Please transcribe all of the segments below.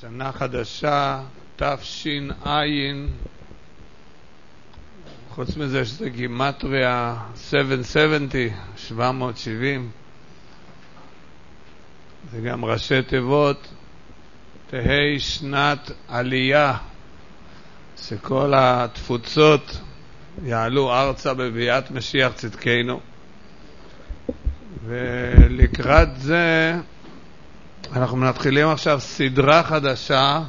שנה חדשה, תש"ע, חוץ מזה שזה גימטריה 770, זה גם ראשי תיבות, תהי שנת עלייה, שכל התפוצות יעלו ארצה בביאת משיח צדקנו. ולקראת זה אנחנו מתחילים עכשיו סדרה חדשה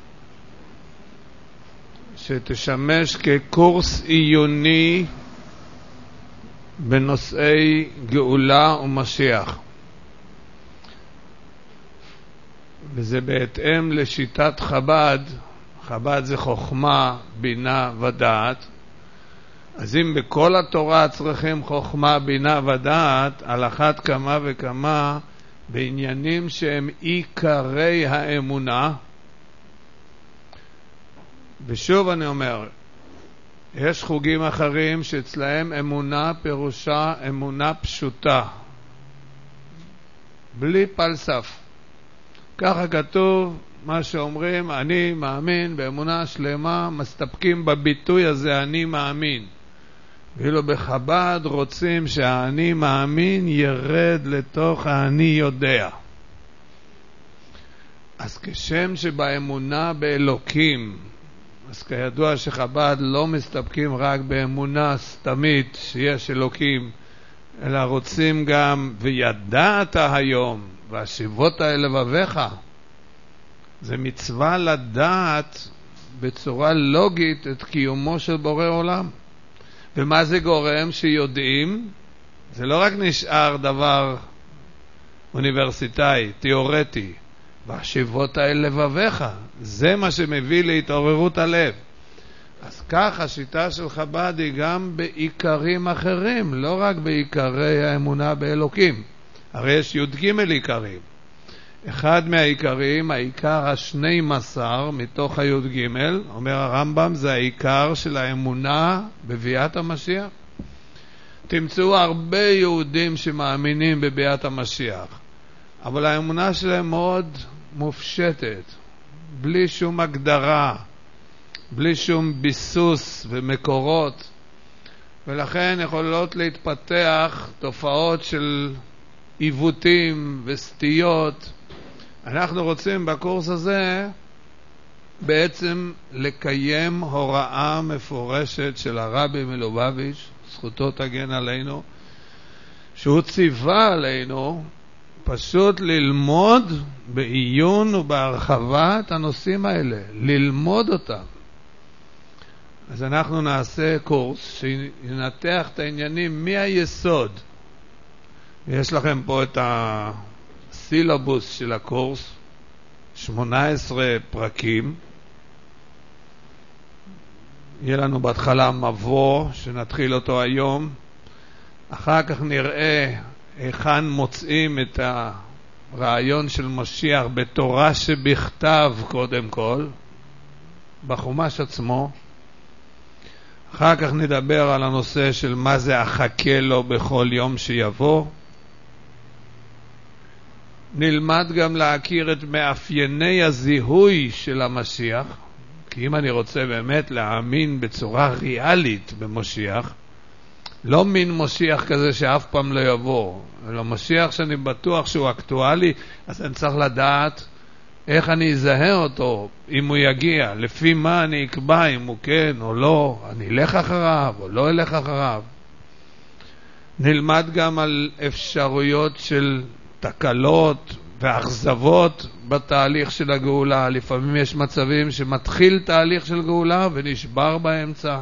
שתשמש כקורס עיוני בנושאי גאולה ומשיח, וזה בהתאם לשיטת חב"ד. חב"ד זה חוכמה, בינה ודעת. אז אם בכל התורה צריכים חוכמה, בינה ודעת, על אחת כמה וכמה בעניינים שהם עיקרי האמונה. ושוב אני אומר, יש חוגים אחרים שאצלהם אמונה פירושה אמונה פשוטה, בלי פלסף. ככה כתוב, מה שאומרים, אני מאמין באמונה שלמה, מסתפקים בביטוי הזה, אני מאמין. ואילו בחב"ד רוצים שהאני מאמין ירד לתוך האני יודע. אז כשם שבאמונה באלוקים, אז כידוע שחב"ד לא מסתפקים רק באמונה סתמית שיש אלוקים, אלא רוצים גם וידעת היום והשיבות אל לבביך. זה מצווה לדעת בצורה לוגית את קיומו של בורא עולם. ומה זה גורם שיודעים? זה לא רק נשאר דבר אוניברסיטאי, תיאורטי. והשיבות אל לבביך, זה מה שמביא להתעוררות הלב. אז כך השיטה של חב"ד היא גם בעיקרים אחרים, לא רק בעיקרי האמונה באלוקים. הרי יש י"ג עיקרים. אחד מהעיקרים, העיקר ה-12 מתוך הי"ג, אומר הרמב"ם, זה העיקר של האמונה בביאת המשיח. תמצאו הרבה יהודים שמאמינים בביאת המשיח, אבל האמונה שלהם מאוד מופשטת, בלי שום הגדרה, בלי שום ביסוס ומקורות, ולכן יכולות להתפתח תופעות של עיוותים וסטיות. אנחנו רוצים בקורס הזה בעצם לקיים הוראה מפורשת של הרבי מלובביץ', זכותו תגן עלינו, שהוא ציווה עלינו פשוט ללמוד בעיון ובהרחבה את הנושאים האלה, ללמוד אותם. אז אנחנו נעשה קורס שינתח את העניינים מהיסוד. יש לכם פה את הסילבוס של הקורס, 18 פרקים. יהיה לנו בהתחלה מבוא שנתחיל אותו היום. אחר כך נראה היכן מוצאים את הרעיון של משיח בתורה שבכתב קודם כל, בחומש עצמו. אחר כך נדבר על הנושא של מה זה אחכה לו בכל יום שיבוא. נלמד גם להכיר את מאפייני הזיהוי של המשיח, כי אם אני רוצה באמת להאמין בצורה ריאלית במשיח, לא מין משיח כזה שאף פעם לא יבוא, אלא משיח שאני בטוח שהוא אקטואלי, אז אני צריך לדעת איך אני אזהה אותו אם הוא יגיע, לפי מה אני אקבע אם הוא כן או לא, אני אלך אחריו או לא אלך אחריו. נלמד גם על אפשרויות של תקלות ואכזבות בתהליך של הגאולה. לפעמים יש מצבים שמתחיל תהליך של גאולה ונשבר באמצע.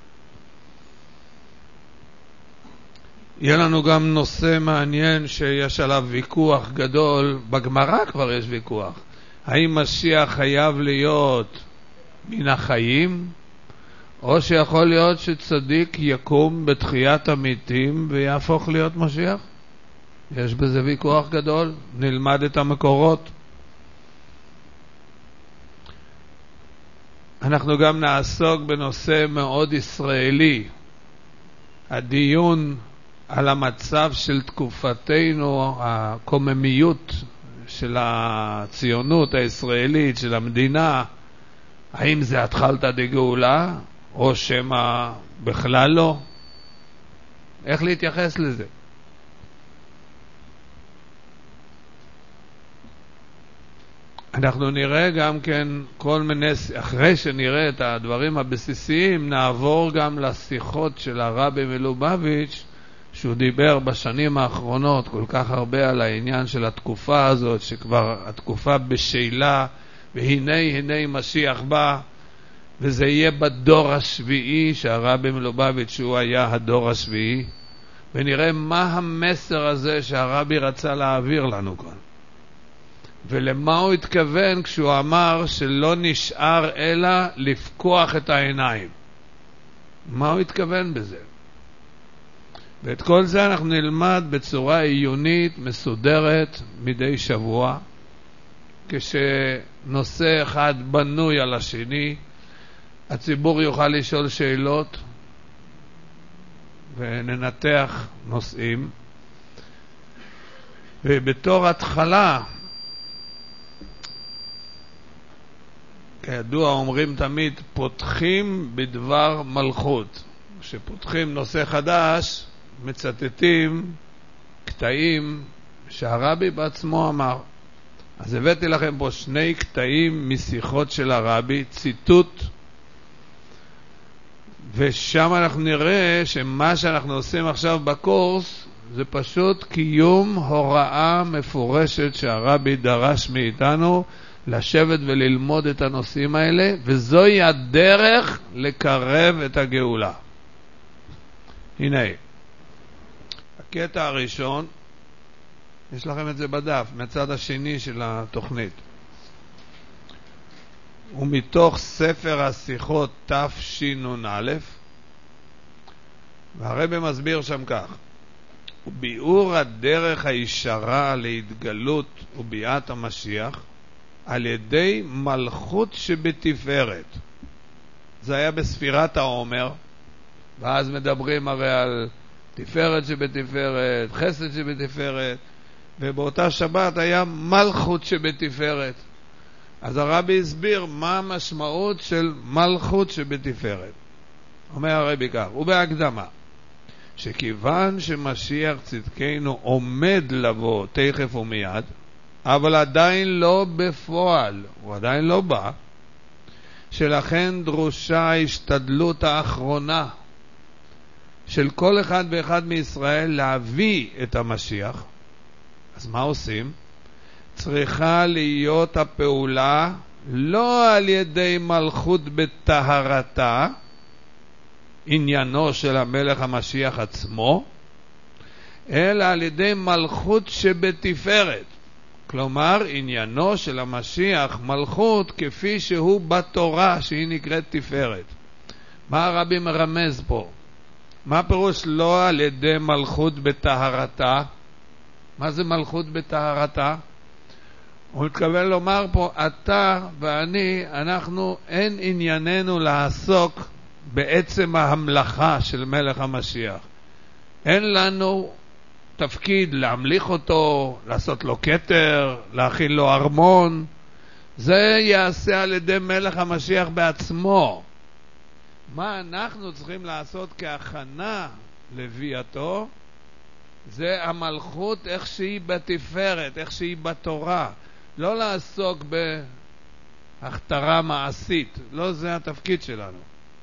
יהיה לנו גם נושא מעניין שיש עליו ויכוח גדול, בגמרא כבר יש ויכוח. האם משיח חייב להיות מן החיים, או שיכול להיות שצדיק יקום בתחיית המתים ויהפוך להיות משיח? יש בזה ויכוח גדול, נלמד את המקורות. אנחנו גם נעסוק בנושא מאוד ישראלי, הדיון על המצב של תקופתנו, הקוממיות של הציונות הישראלית, של המדינה, האם זה התחלתא דגאולה, או שמה בכלל לא? איך להתייחס לזה? אנחנו נראה גם כן כל מיני, אחרי שנראה את הדברים הבסיסיים, נעבור גם לשיחות של הרבי מלובביץ', שהוא דיבר בשנים האחרונות כל כך הרבה על העניין של התקופה הזאת, שכבר התקופה בשאלה, והנה משיח בא, וזה יהיה בדור השביעי, שהרבי מלובביץ' שהוא היה הדור השביעי, ונראה מה המסר הזה שהרבי רצה להעביר לנו כאן. ולמה הוא התכוון כשהוא אמר שלא נשאר אלא לפקוח את העיניים. מה הוא התכוון בזה? ואת כל זה אנחנו נלמד בצורה עיונית, מסודרת, מדי שבוע, כשנושא אחד בנוי על השני, הציבור יוכל לשאול שאלות וננתח נושאים. ובתור התחלה, כידוע אומרים תמיד, פותחים בדבר מלכות. כשפותחים נושא חדש, מצטטים קטעים שהרבי בעצמו אמר. אז הבאתי לכם פה שני קטעים משיחות של הרבי, ציטוט, ושם אנחנו נראה שמה שאנחנו עושים עכשיו בקורס זה פשוט קיום הוראה מפורשת שהרבי דרש מאיתנו לשבת וללמוד את הנושאים האלה, וזוהי הדרך לקרב את הגאולה. הנה, הקטע הראשון, יש לכם את זה בדף, מצד השני של התוכנית. ומתוך ספר השיחות תשנ"א, והרבי מסביר שם כך: וביאור הדרך הישרה להתגלות וביאת המשיח על ידי מלכות שבתפארת. זה היה בספירת העומר, ואז מדברים הרי על תפארת שבתפארת, חסד שבתפארת, ובאותה שבת היה מלכות שבתפארת. אז הרבי הסביר מה המשמעות של מלכות שבתפארת. אומר הרבי כך, ובהקדמה, שכיוון שמשיח צדקנו עומד לבוא תכף ומיד, אבל עדיין לא בפועל, הוא עדיין לא בא, שלכן דרושה ההשתדלות האחרונה של כל אחד ואחד מישראל להביא את המשיח. אז מה עושים? צריכה להיות הפעולה לא על ידי מלכות בטהרתה, עניינו של המלך המשיח עצמו, אלא על ידי מלכות שבתפארת. כלומר, עניינו של המשיח מלכות כפי שהוא בתורה, שהיא נקראת תפארת. מה הרבי מרמז פה? מה פירוש לא על ידי מלכות בטהרתה? מה זה מלכות בטהרתה? הוא מתכוון לומר פה, אתה ואני, אנחנו אין ענייננו לעסוק בעצם ההמלכה של מלך המשיח. אין לנו תפקיד להמליך אותו, לעשות לו כתר, להכין לו ארמון. זה יעשה על ידי מלך המשיח בעצמו. מה אנחנו צריכים לעשות כהכנה לביאתו? זה המלכות איך שהיא בתפארת, איך שהיא בתורה. לא לעסוק בהכתרה מעשית. לא זה התפקיד שלנו.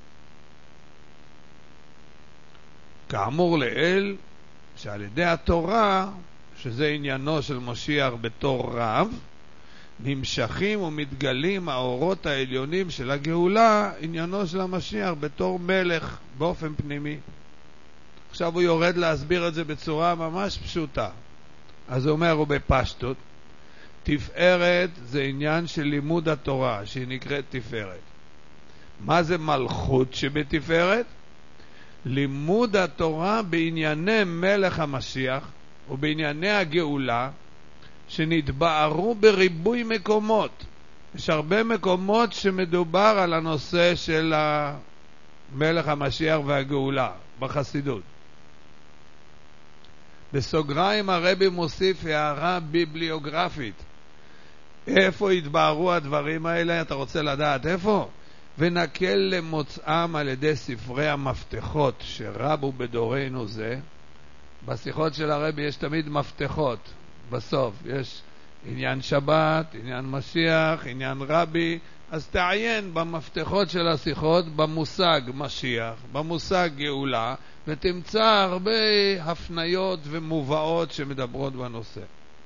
כאמור לאל, שעל ידי התורה, שזה עניינו של משיח בתור רב, נמשכים ומתגלים האורות העליונים של הגאולה, עניינו של המשיח בתור מלך באופן פנימי. עכשיו הוא יורד להסביר את זה בצורה ממש פשוטה. אז הוא אומר, הוא בפשטות, תפארת זה עניין של לימוד התורה, שהיא נקראת תפארת. מה זה מלכות שבתפארת? לימוד התורה בענייני מלך המשיח ובענייני הגאולה, שנתבארו בריבוי מקומות. יש הרבה מקומות שמדובר על הנושא של מלך המשיח והגאולה בחסידות. בסוגריים הרבי מוסיף הערה ביבליוגרפית. איפה התבהרו הדברים האלה? אתה רוצה לדעת איפה? ונקל למוצאם על ידי ספרי המפתחות שרבו בדורנו זה. בשיחות של הרבי יש תמיד מפתחות. בסוף יש עניין שבת, עניין משיח, עניין רבי. אז תעיין במפתחות של השיחות במושג משיח, במושג גאולה, ותמצא הרבה הפניות ומובאות שמדברות בנושא.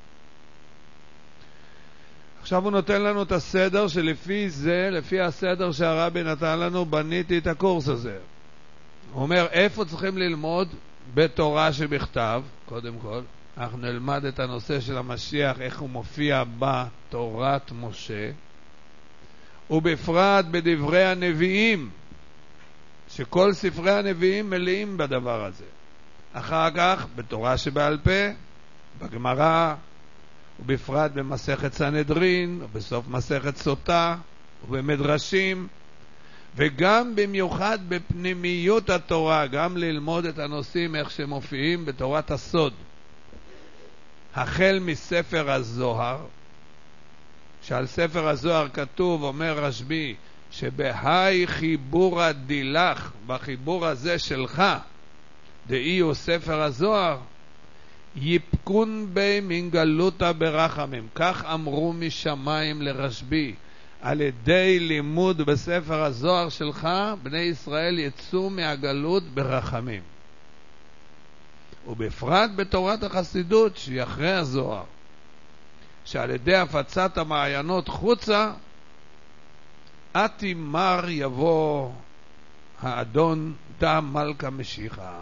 עכשיו הוא נותן לנו את הסדר שלפי זה, לפי הסדר שהרבי נתן לנו, בניתי את הקורס הזה. הוא אומר, איפה צריכים ללמוד? בתורה שבכתב, קודם כל. אנחנו נלמד את הנושא של המשיח, איך הוא מופיע בתורת משה, ובפרט בדברי הנביאים, שכל ספרי הנביאים מלאים בדבר הזה. אחר כך, בתורה שבעל פה, בגמרא, ובפרט במסכת סנהדרין, ובסוף מסכת סוטה, ובמדרשים, וגם במיוחד בפנימיות התורה, גם ללמוד את הנושאים איך שמופיעים בתורת הסוד. החל מספר הזוהר, שעל ספר הזוהר כתוב, אומר רשב"י, שבהי חיבור הדילך, בחיבור הזה שלך, דאי הוא ספר הזוהר, יפקון בי מן גלותה ברחמים. כך אמרו משמיים לרשב"י, על ידי לימוד בספר הזוהר שלך, בני ישראל יצאו מהגלות ברחמים. ובפרט בתורת החסידות שהיא אחרי הזוהר, שעל ידי הפצת המעיינות חוצה, עתי מר יבוא האדון דם מלכה משיחה.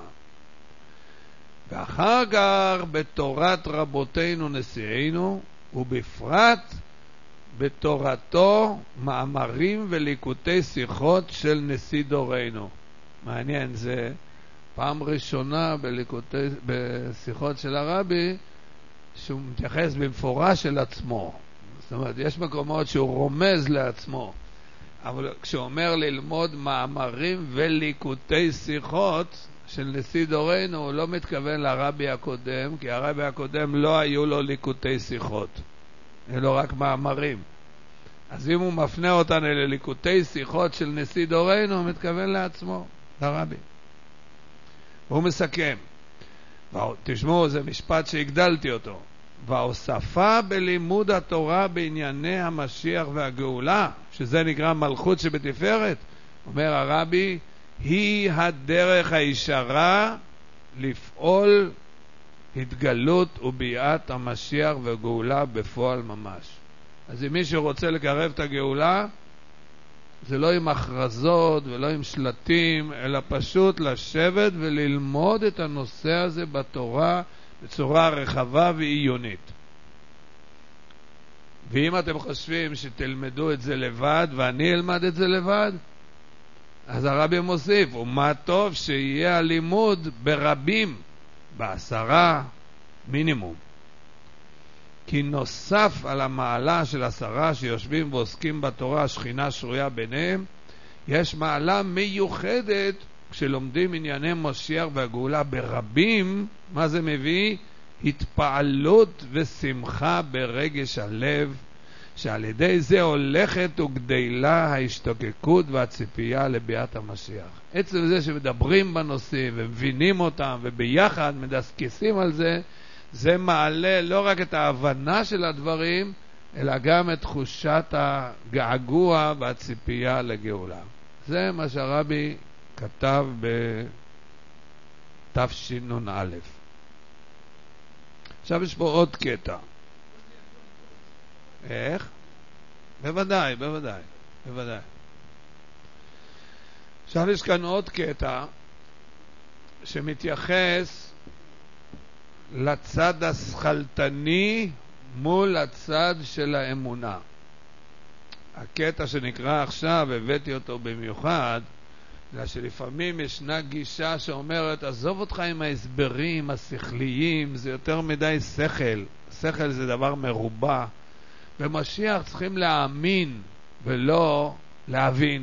ואחר כך בתורת רבותינו נשיאינו, ובפרט בתורתו מאמרים וליקוטי שיחות של נשיא דורנו. מעניין, זה פעם ראשונה בשיחות של הרבי שהוא מתייחס במפורש אל עצמו. זאת אומרת, יש מקומות שהוא רומז לעצמו, אבל כשהוא אומר ללמוד מאמרים וליקוטי שיחות של נשיא דורנו, הוא לא מתכוון לרבי הקודם, כי הרבי הקודם לא היו לו ליקוטי שיחות, אלא רק מאמרים. אז אם הוא מפנה אותנו לליקוטי שיחות של נשיא דורנו, הוא מתכוון לעצמו, לרבי. הוא מסכם, תשמעו, זה משפט שהגדלתי אותו, וההוספה בלימוד התורה בענייני המשיח והגאולה, שזה נקרא מלכות שבתפארת, אומר הרבי, היא הדרך הישרה לפעול התגלות וביאת המשיח והגאולה בפועל ממש. אז אם מישהו רוצה לקרב את הגאולה, זה לא עם הכרזות ולא עם שלטים, אלא פשוט לשבת וללמוד את הנושא הזה בתורה בצורה רחבה ועיונית. ואם אתם חושבים שתלמדו את זה לבד ואני אלמד את זה לבד, אז הרבי מוסיף, ומה טוב שיהיה הלימוד ברבים, ב10 מינימום. כי נוסף על המעלה של 10 שיושבים ועוסקים בתורה, השכינה שרויה ביניהם, יש מעלה מיוחדת כשלומדים ענייני משיח והגאולה ברבים. מה זה מביא? התפעלות ושמחה ברגש הלב, שעל ידי זה הולכת וגדלה ההשתוקקות והציפייה לביאת המשיח. עצם זה שמדברים בנושאים ומבינים אותם וביחד מדסקסים על זה, זה מעלה לא רק את ההבנה של הדברים, אלא גם את תחושת הגעגוע והציפייה לגאולה. זה מה שהרבי כתב בתשנ"א. עכשיו יש פה עוד קטע. איך? בוודאי. עכשיו יש כאן עוד קטע שמתייחס לצד השכלתני מול הצד של האמונה. הקטע שנקרא עכשיו, הבאתי אותו במיוחד, בגלל שלפעמים ישנה גישה שאומרת, עזוב אותך עם ההסברים השכליים, זה יותר מדי שכל. שכל זה דבר מרובע. במשיח צריכים להאמין ולא להבין.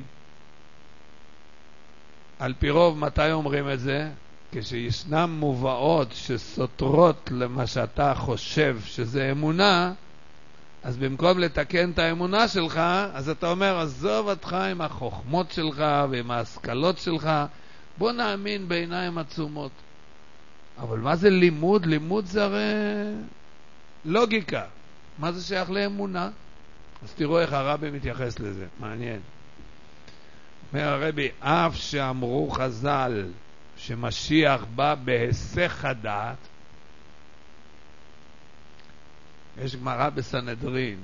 על פי רוב מתי אומרים את זה? כשישנם מובאות שסותרות למה שאתה חושב שזה אמונה, אז במקום לתקן את האמונה שלך, אז אתה אומר, עזוב אותך עם החוכמות שלך ועם ההשכלות שלך, בוא נאמין בעיניים עצומות. אבל מה זה לימוד? לימוד זה הרי לוגיקה. מה זה שייך לאמונה? אז תראו איך הרבי מתייחס לזה, מעניין. אומר הרבי, אף שאמרו חז"ל שמשיח בא בהיסח הדעת, יש גמרא בסנהדרין,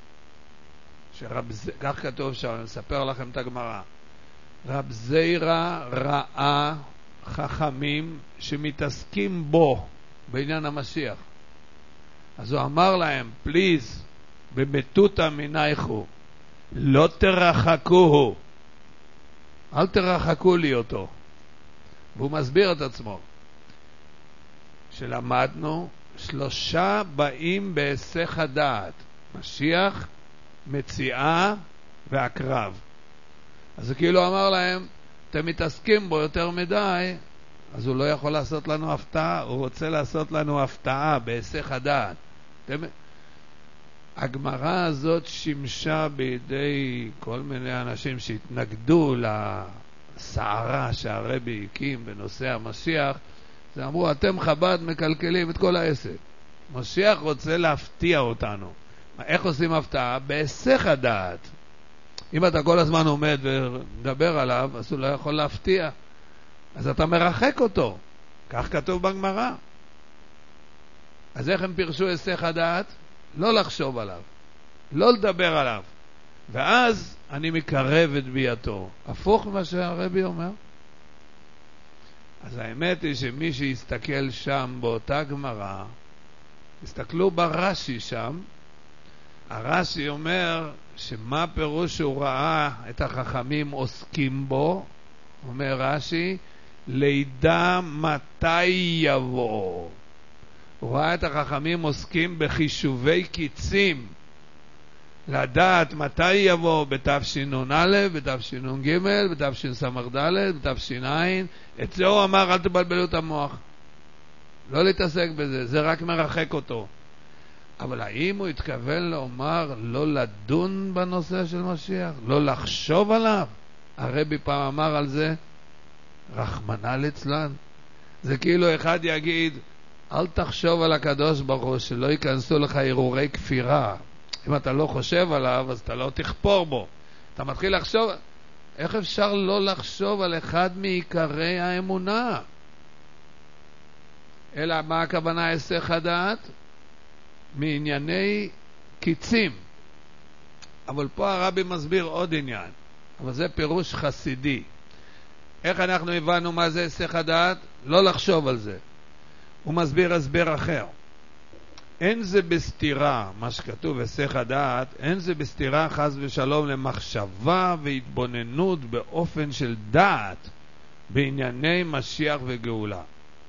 כך כתוב שם, אני אספר לכם את הגמרא. רב זיירא ראה חכמים שמתעסקים בו, בעניין המשיח. אז הוא אמר להם, פליז, במטותא מנייכו, לא תרחקוהו, אל תרחקו לי אותו. והוא מסביר את עצמו. שלמדנו, 3 באים בהיסח הדעת, משיח, מציאה והקרב. אז הוא כאילו אמר להם, אתם מתעסקים בו יותר מדי, אז הוא לא יכול לעשות לנו הפתעה, הוא רוצה לעשות לנו הפתעה בהיסח הדעת. הגמרא הזאת שימשה בידי כל מיני אנשים שהתנגדו לסערה שהרבי הקים בנושא המשיח. זה אמרו, אתם חב"ד מקלקלים את כל העסק. משיח רוצה להפתיע אותנו. איך עושים הפתעה? בהיסח הדעת. אם אתה כל הזמן עומד ומדבר עליו, אז הוא לא יכול להפתיע. אז אתה מרחק אותו. כך כתוב בגמרא. אז איך הם פירשו היסח הדעת? לא לחשוב עליו, לא לדבר עליו, ואז אני מקרב את ביאתו. הפוך מה שהרבי אומר. אז האמת היא שמי שיסתכל שם באותה גמרא, הסתכלו ברש"י שם, הרש"י אומר שמה פירוש שהוא ראה את החכמים עוסקים בו, אומר רש"י, לידע מתי יבוא. הוא ראה את החכמים עוסקים בחישובי קיצים, לדעת מתי יבוא בתשנ"א, בתשנ"ג, בתשס"ד, בתש"ע. את זה הוא אמר, אל תבלבלו את המוח. לא להתעסק בזה, זה רק מרחק אותו. אבל האם הוא התכוון לומר לא לדון בנושא של משיח? לא לחשוב עליו? הרבי פעם אמר על זה, רחמנא ליצלן. זה כאילו אחד יגיד, אל תחשוב על הקדוש ברוך הוא, שלא ייכנסו לך הרהורי כפירה. אם אתה לא חושב עליו, אז אתה לא תכפור בו. אתה מתחיל לחשוב, איך אפשר לא לחשוב על אחד מעיקרי האמונה? אלא מה הכוונה היסח הדעת? מענייני קיצים. אבל פה הרבי מסביר עוד עניין, אבל זה פירוש חסידי. איך אנחנו הבנו מה זה היסח הדעת? לא לחשוב על זה. הוא מסביר הסבר אחר. אין זה בסתירה, מה שכתוב היסח הדעת, אין זה בסתירה חס ושלום למחשבה והתבוננות באופן של דעת בענייני משיח וגאולה.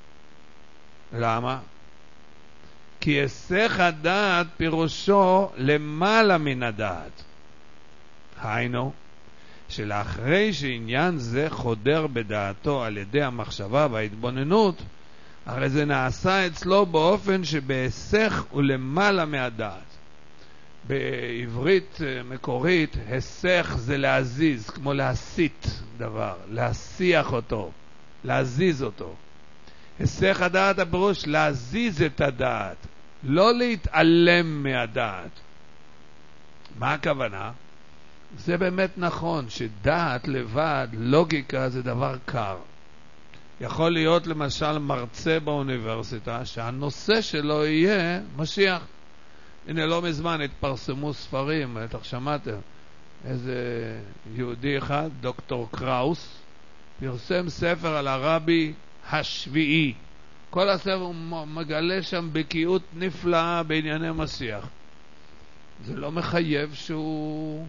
למה? כי היסח הדעת פירושו למעלה מן הדעת. היינו, שלאחרי שעניין זה חודר בדעתו על ידי המחשבה וההתבוננות, הרי זה נעשה אצלו באופן שבהיסח הוא למעלה מהדעת. בעברית מקורית, היסח זה להזיז, כמו להסיט דבר, להסיח אותו, להזיז אותו. היסח הדעת הפירוש להזיז את הדעת, לא להתעלם מהדעת. מה הכוונה? זה באמת נכון שדעת לבד, לוגיקה זה דבר קר. יכול להיות למשל מרצה באוניברסיטה שהנושא שלו יהיה משיח. הנה לא מזמן התפרסמו ספרים, בטח שמעתם, איזה יהודי אחד, דוקטור קראוס, פרסם ספר על הרבי השביעי. כל הספר הוא מגלה שם בקיאות נפלאה בענייני משיח. זה לא מחייב שהוא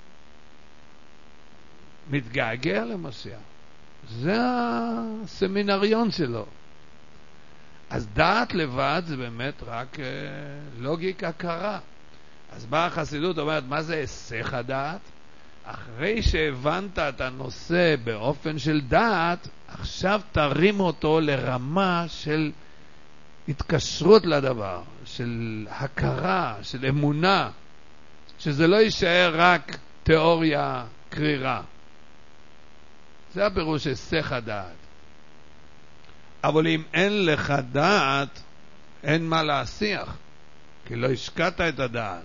מתגעגע למשיח. זה הסמינריון שלו. אז דעת לבד זה באמת רק לוגיקה קרה. אז באה החסידות אומרת, מה זה היסח הדעת? אחרי שהבנת את הנושא באופן של דעת, עכשיו תרים אותו לרמה של התקשרות לדבר, של הכרה, של אמונה. שזה לא יישאר רק תיאוריה קרירה. זה הפירוש היסח הדעת. אבל אם אין לך דעת, אין מה להשיח, כי לא השקעת את הדעת.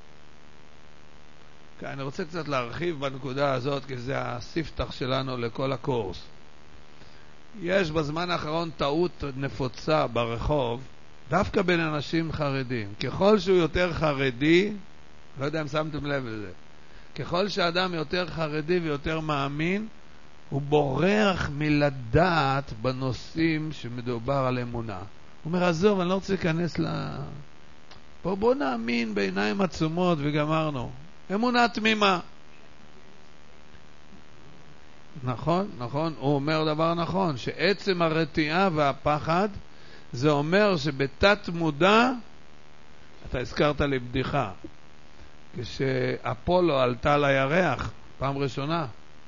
אני רוצה קצת להרחיב בנקודה הזאת, כי זה הספתח שלנו לכל הקורס. יש בזמן האחרון טעות נפוצה ברחוב, דווקא בין אנשים חרדים. ככל שהוא יותר חרדי, לא יודע אם שמתם לב לזה, ככל שאדם יותר חרדי ויותר מאמין, הוא בורח מלדעת בנושאים שמדובר על אמונה. הוא אומר, עזוב, אני לא רוצה להיכנס בוא נאמין בעיניים עצומות וגמרנו. אמונה תמימה. נכון, נכון, הוא אומר דבר נכון, שעצם הרתיעה והפחד, זה אומר שבתת מודע, אתה הזכרת לי בדיחה, כשאפולו עלתה לירח, פעם ראשונה,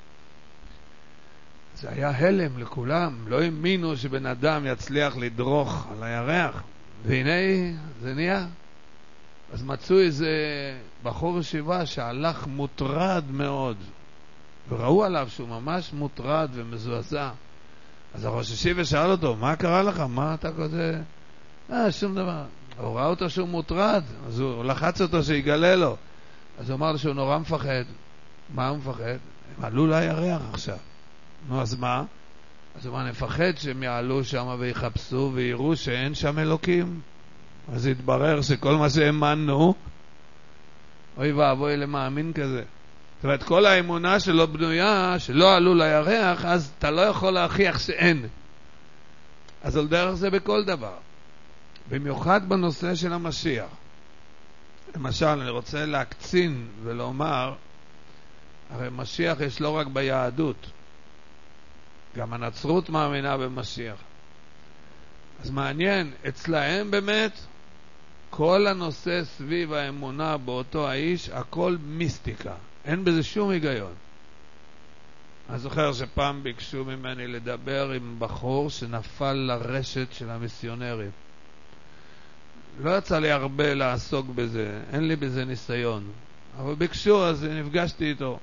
זה היה הלם לכולם, לא האמינו שבן אדם יצליח לדרוך על הירח, והנה זה נהיה. אז מצאו איזה בחור ישיבה שהלך מוטרד מאוד, וראו עליו שהוא ממש מוטרד ומזועזע. אז הראש ישיבה שאל אותו, מה קרה לך? מה אתה כזה? שום דבר. הוא ראה אותו שהוא מוטרד, אז הוא לחץ אותו שיגלה לו. אז הוא אמר לו שהוא נורא מפחד. מה הוא מפחד? הם עלו לירח עכשיו. נו, אז מה? אז הוא אמר, נפחד שהם יעלו שם ויחפשו ויראו שאין שם אלוקים. אז התברר שכל מה שהאמנו, אוי ואבוי למאמין כזה. זאת אומרת, כל האמונה שלו בנויה, שלא עלו לירח, אז אתה לא יכול להוכיח שאין. אז על דרך זה בכל דבר. במיוחד בנושא של המשיח. למשל, אני רוצה להקצין ולומר, הרי משיח יש לא רק ביהדות, גם הנצרות מאמינה במשיח. אז מעניין, אצלהם באמת, כל הנושא סביב האמונה באותו האיש, הכל מיסטיקה. אין בזה שום היגיון. אני זוכר שפעם ביקשו ממני לדבר עם בחור שנפל לרשת של המיסיונרים. לא יצא לי הרבה לעסוק בזה, אין לי בזה ניסיון. אבל ביקשו, אז נפגשתי איתו.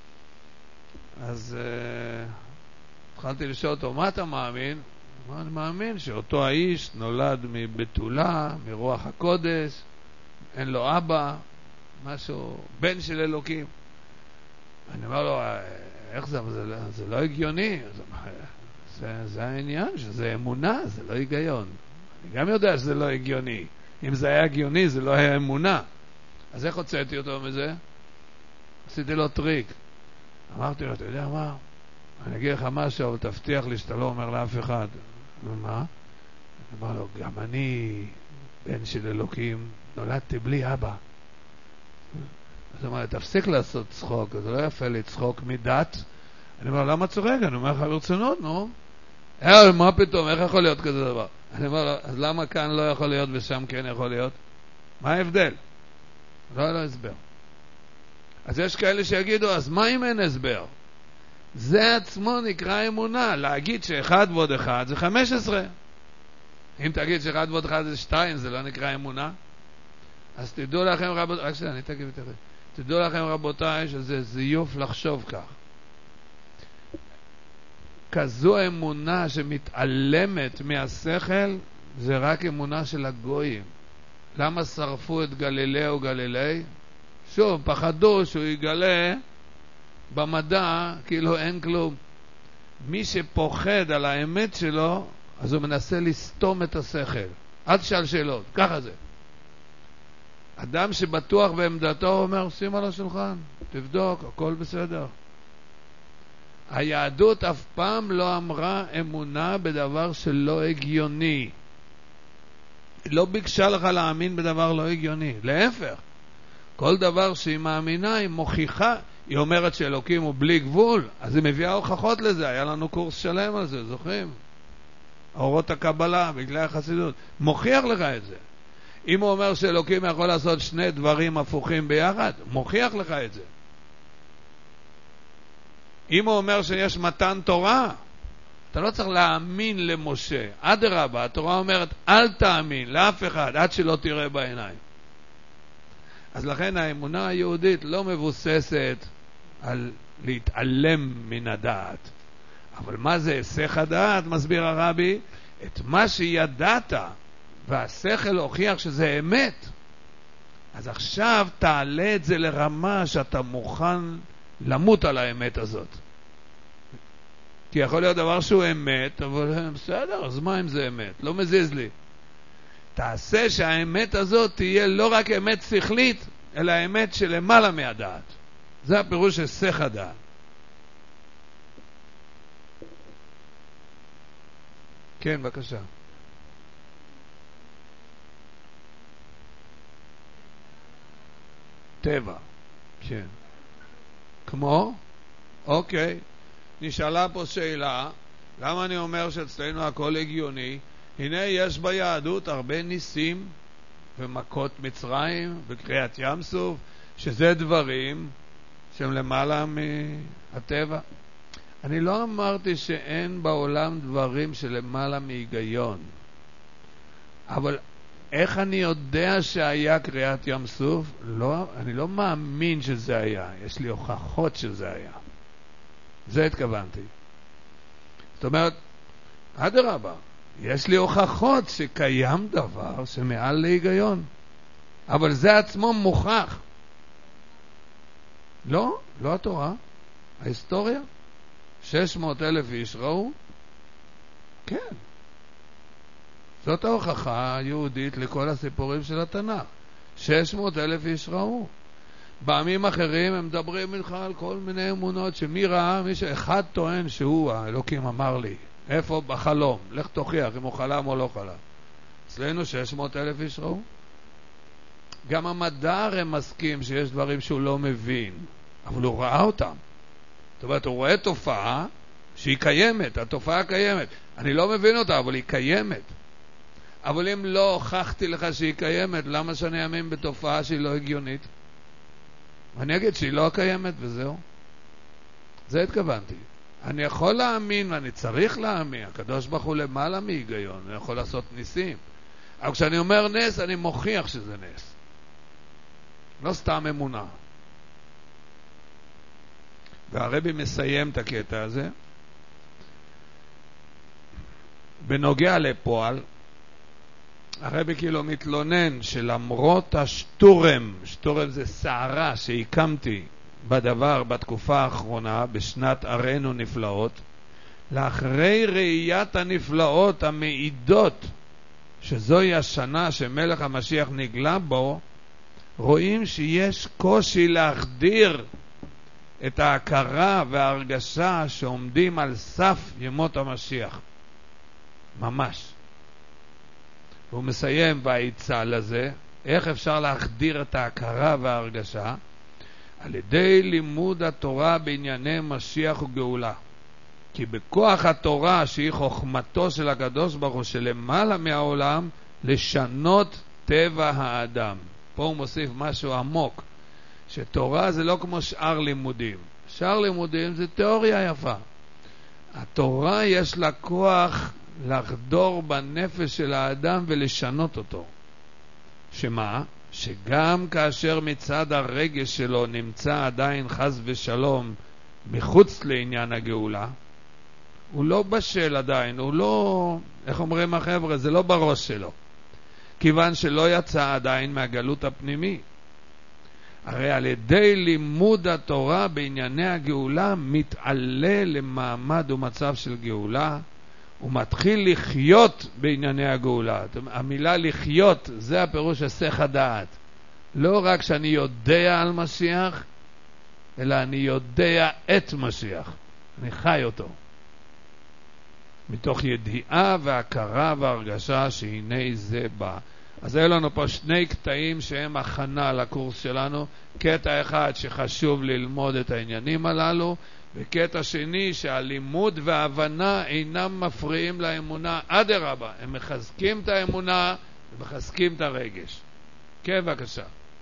אז התחלתי לשאול אותו, מה אתה מאמין? אני מאמין שאותו האיש נולד מבתולה, מרוח הקודש, אין לו אבא, משהו, בן של אלוקים. אני אומר לו, איך זה? זה לא הגיוני. זה העניין, שזה אמונה, זה לא היגיון. אני גם יודע שזה לא הגיוני. אם זה היה הגיוני, זה לא היה אמונה. אז איך הוצאתי אותו מזה? עשיתי לו טריק. אמרתי לו, אתה יודע מה? אני אגיד לך משהו, אבל תבטיח לי שאתה לא אומר לאף אחד. ומה? אני אמר לו, גם אני בן של אלוקים, נולדתי בלי אבא. אז הוא אומר, תפסיק לעשות צחוק, זה לא יפה לי צחוק מדת. אני אומר, למה צוחק? אני אומר לך ברצינות, נו. מה פתאום, איך יכול להיות כזה דבר? אני אומר לו, אז למה כאן לא יכול להיות ושם כן יכול להיות? מה ההבדל? לא הסבר. אז יש כאלה שיגידו, אז מה אם אין הסבר? זה עצמו נקרא אמונה. להגיד שאחד ועוד אחד זה 15. אם תגיד שאחד ועוד אחד זה 2, זה לא נקרא אמונה. אז תדעו לכם רבותיי, רק שנייה, אני תגיד ותראה. תדעו לכם רבותיי שזה זיוף לחשוב כך. כזו אמונה שמתעלמת מהשכל, זה רק אמונה של הגויים. למה שרפו את גלילאו גלילי? שוב, פחדו שהוא יגלה במדע כאילו אין כלום. מי שפוחד על האמת שלו, אז הוא מנסה לסתום את השכל. אל תשאל שאלות, ככה זה. אדם שבטוח בעמדתו אומר, שים על השולחן, תבדוק, הכל בסדר. היהדות אף פעם לא אמרה אמונה בדבר שלא הגיוני. היא לא ביקשה לך להאמין בדבר לא הגיוני. להפך, כל דבר שהיא מאמינה, היא מוכיחה. היא אומרת שאלוקים הוא בלי גבול, אז היא מביאה הוכחות לזה. היה לנו קורס שלם על זה, זוכרים? אורות הקבלה, בגלל החסידות. מוכיח לך את זה. אם הוא אומר שאלוקים יכול לעשות שני דברים הפוכים ביחד, מוכיח לך את זה. אם הוא אומר שיש מתן תורה, אתה לא צריך להאמין למשה. אדרבה, התורה אומרת, אל תאמין לאף אחד, עד שלא תראה בעיניים. אז לכן האמונה היהודית לא מבוססת על להתעלם מן הדעת. אבל מה זה היסח הדעת? מסביר הרבי, את מה שידעת והשכל הוכיח שזה אמת, אז עכשיו תעלה את זה לרמה שאתה מוכן למות על האמת הזאת. כי יכול להיות דבר שהוא אמת, אבל בסדר, אז מה אם זה אמת? לא מזיז לי. תעשה שהאמת הזאת תהיה לא רק אמת שכלית, אלא אמת שלמעלה מהדעת. זה הפירוש של היסח הדעת. כן, בבקשה. טבע, כן. כמו? אוקיי. נשאלה פה שאלה, למה אני אומר שאצלנו הכל הגיוני? הנה יש ביהדות הרבה ניסים ומכות מצרים וקריאת ים סוף, שזה דברים שהם למעלה מהטבע. אני לא אמרתי שאין בעולם דברים שלמעלה מהיגיון, אבל איך אני יודע שהיה קריאת ים סוף? לא, אני לא מאמין שזה היה, יש לי הוכחות שזה היה. זה התכוונתי. זאת אומרת, אדרבה, יש לי הוכחות שקיים דבר שמעל להיגיון, אבל זה עצמו מוכח. לא, לא התורה, ההיסטוריה. 600,000 איש ראו? כן. זאת ההוכחה היהודית לכל הסיפורים של התנ"ך. 600,000 איש ראו. בעמים אחרים הם מדברים איתך על כל מיני אמונות שמי ראה, מי שאחד טוען שהוא האלוקים אמר לי. איפה? בחלום. לך תוכיח אם הוא חלם או לא חלם. אצלנו 600,000 איש ראו. גם המדע הרי מסכים שיש דברים שהוא לא מבין, אבל הוא ראה אותם. זאת אומרת, הוא רואה תופעה שהיא קיימת, התופעה קיימת. אני לא מבין אותה, אבל היא קיימת. אבל אם לא הוכחתי לך שהיא קיימת, למה שאני אאמין בתופעה שהיא לא הגיונית? אני אגיד שהיא לא קיימת וזהו. זה התכוונתי. אני יכול להאמין ואני צריך להאמין. הקדוש ברוך הוא למעלה מהיגיון, אני יכול לעשות ניסים. אבל כשאני אומר נס, אני מוכיח שזה נס. לא סתם אמונה. והרבי מסיים את הקטע הזה. בנוגע לפועל, הרבי כאילו מתלונן שלמרות השטורם, שטורם זה שערה שהקמתי בדבר בתקופה האחרונה, בשנת ערינו נפלאות, לאחרי ראיית הנפלאות המעידות שזוהי השנה שמלך המשיח נגלה בו, רואים שיש קושי להחדיר את ההכרה וההרגשה שעומדים על סף ימות המשיח. ממש. והוא מסיים בעיצה לזה, איך אפשר להחדיר את ההכרה וההרגשה? על ידי לימוד התורה בענייני משיח וגאולה. כי בכוח התורה שהיא חוכמתו של הקדוש ברוך הוא שלמעלה מהעולם, לשנות טבע האדם. פה הוא מוסיף משהו עמוק, שתורה זה לא כמו שאר לימודים. שאר לימודים זה תיאוריה יפה. התורה יש לה כוח לחדור בנפש של האדם ולשנות אותו. שמה? שגם כאשר מצד הרגש שלו נמצא עדיין חס ושלום מחוץ לעניין הגאולה, הוא לא בשל עדיין, הוא לא, איך אומרים החבר'ה, זה לא בראש שלו. כיוון שלא יצא עדיין מהגלות הפנימי. הרי על ידי לימוד התורה בענייני הגאולה מתעלה למעמד ומצב של גאולה, הוא מתחיל לחיות בענייני הגאולה. המילה לחיות זה הפירוש היסח הדעת. לא רק שאני יודע על משיח, אלא אני יודע את משיח. אני חי אותו. מתוך ידיעה והכרה והרגשה שהנה זה בא. אז היה לנו פה שני קטעים שהם הכנה לקורס שלנו. קטע אחד שחשוב ללמוד את העניינים הללו, וקטע שני שהלימוד וההבנה אינם מפריעים לאמונה, אדרבה, הם מחזקים את האמונה ומחזקים את הרגש. כן, בבקשה.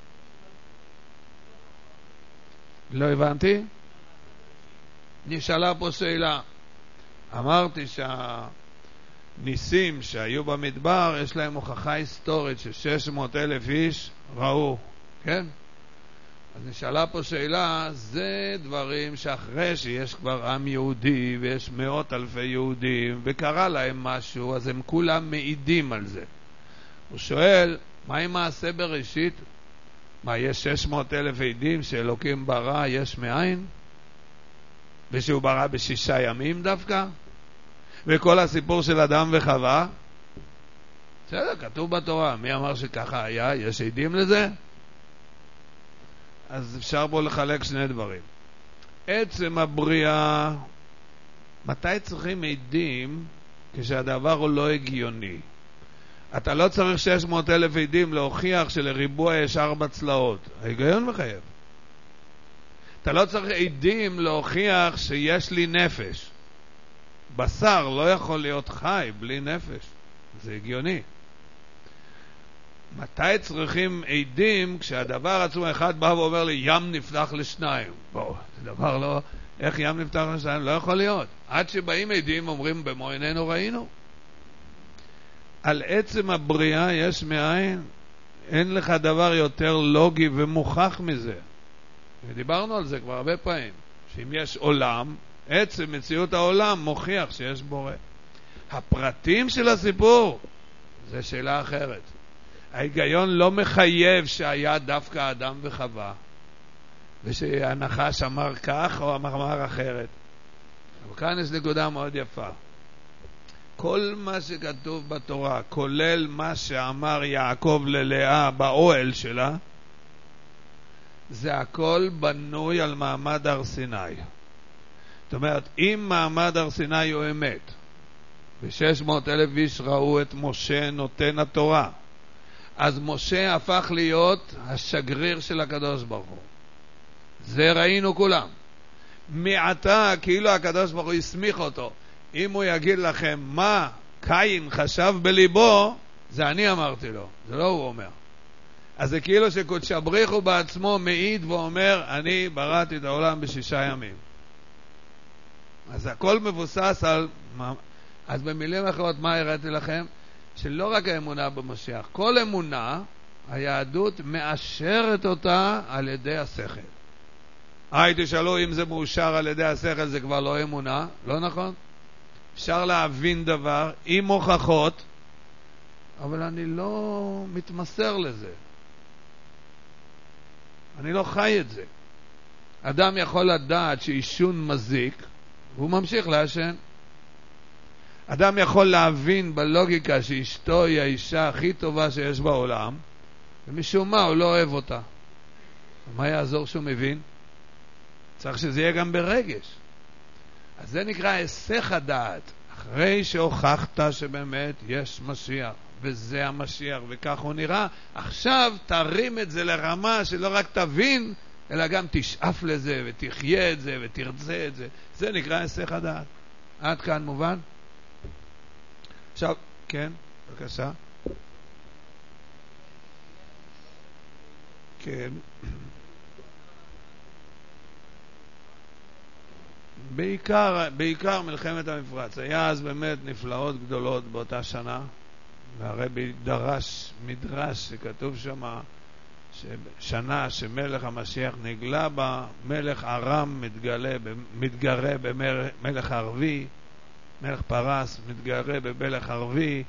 לא הבנתי? נשאלה פה שאלה. אמרתי שהניסים שהיו במדבר יש להם הוכחה היסטורית ש600,000 איש ראו, כן? אז נשאלה פה שאלה, זה דברים שאחרי שיש כבר עם יהודי ויש מאות אלפי יהודים וקרה להם משהו, אז הם כולם מעידים על זה. הוא שואל, מה עם מעשה בראשית? מה, יש 600,000 עדים שאלוקים ברא יש מאין? ושהוא ברא ב6 ימים דווקא? וכל הסיפור של אדם וחווה? בסדר, כתוב בתורה. מי אמר שככה היה? יש עדים לזה? אז אפשר בו לחלק שני דברים. עצם הבריאה, מתי צריכים עדים כשהדבר הוא לא הגיוני? אתה לא צריך 600,000 עדים להוכיח שלריבוע יש 4 צלעות. ההיגיון מחייב. אתה לא צריך עדים להוכיח שיש לי נפש. בשר לא יכול להיות חי בלי נפש. זה הגיוני. מתי צריכים עדים כשהדבר עצמו אחד בא ואומר לי ים נפתח לשניים? בוא, זה דבר לא... איך ים נפתח לשניים? לא יכול להיות. עד שבאים עדים אומרים במו עינינו ראינו. על עצם הבריאה יש מאין, אין לך דבר יותר לוגי ומוכח מזה. ודיברנו על זה כבר הרבה פעמים, שאם יש עולם, עצם מציאות העולם מוכיח שיש בורא. הפרטים של הסיפור, זה שאלה אחרת. ההיגיון לא מחייב שהיה דווקא אדם וחווה, ושהנחש אמר כך או אמר אחרת. אבל כאן יש נקודה מאוד יפה. כל מה שכתוב בתורה, כולל מה שאמר יעקב ללאה באוהל שלה, זה הכל בנוי על מעמד הר סיני. זאת אומרת, אם מעמד הר סיני הוא אמת, ו600,000 איש ראו את משה נותן התורה, אז משה הפך להיות השגריר של הקדוש ברוך הוא. זה ראינו כולם. מעתה, כאילו הקדוש ברוך הוא הסמיך אותו. אם הוא יגיד לכם מה קין חשב בליבו, זה אני אמרתי לו, זה לא הוא אומר. אז זה כאילו שקודש הבריך הוא בעצמו מעיד ואומר, אני בראתי את העולם ב6 ימים. אז הכל מבוסס על... אז במילים אחרות, מה הראיתי לכם? שלא רק האמונה במשיח, כל אמונה, היהדות מאשרת אותה על ידי השכל. תשאלו אם זה מאושר על ידי השכל, זה כבר לא אמונה, לא נכון? אפשר להבין דבר עם הוכחות, אבל אני לא מתמסר לזה. אני לא חי את זה. אדם יכול לדעת שעישון מזיק, והוא ממשיך לעשן. אדם יכול להבין בלוגיקה שאשתו היא האישה הכי טובה שיש בעולם, ומשום מה הוא לא אוהב אותה. מה יעזור שהוא מבין? צריך שזה יהיה גם ברגש. אז זה נקרא היסח הדעת. אחרי שהוכחת שבאמת יש משיח, וזה המשיח, וכך הוא נראה, עכשיו תרים את זה לרמה שלא רק תבין, אלא גם תשאף לזה, ותחיה את זה, ותרצה את זה. זה נקרא היסח הדעת. עד כאן מובן? עכשיו, כן, בבקשה. כן. בעיקר מלחמת המפרץ. היה אז באמת נפלאות גדולות באותה שנה, והרבי דרש מדרש שכתוב שם ששנה שמלך המשיח נגלה בה, מלך ארם מתגרה במלך ערבי, מלך פרס מתגרה במלך ערבי,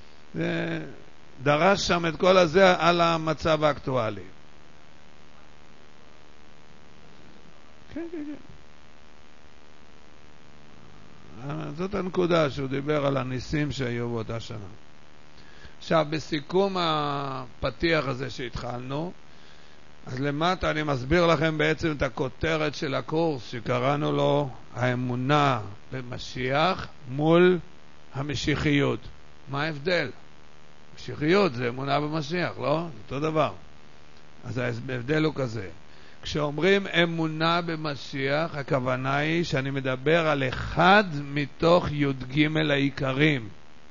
ודרש שם את כל הזה על המצב האקטואלי. כן, כן, כן. זאת הנקודה שהוא דיבר על הניסים שהיו באותה שנה. עכשיו, בסיכום הפתיח הזה שהתחלנו, אז למטה אני מסביר לכם בעצם את הכותרת של הקורס שקראנו לו האמונה במשיח מול המשיחיות. מה ההבדל? משיחיות זה אמונה במשיח, לא? אותו דבר. אז ההבדל הוא כזה. כשאומרים אמונה במשיח, הכוונה היא שאני מדבר על אחד מתוך י"ג העיקרים.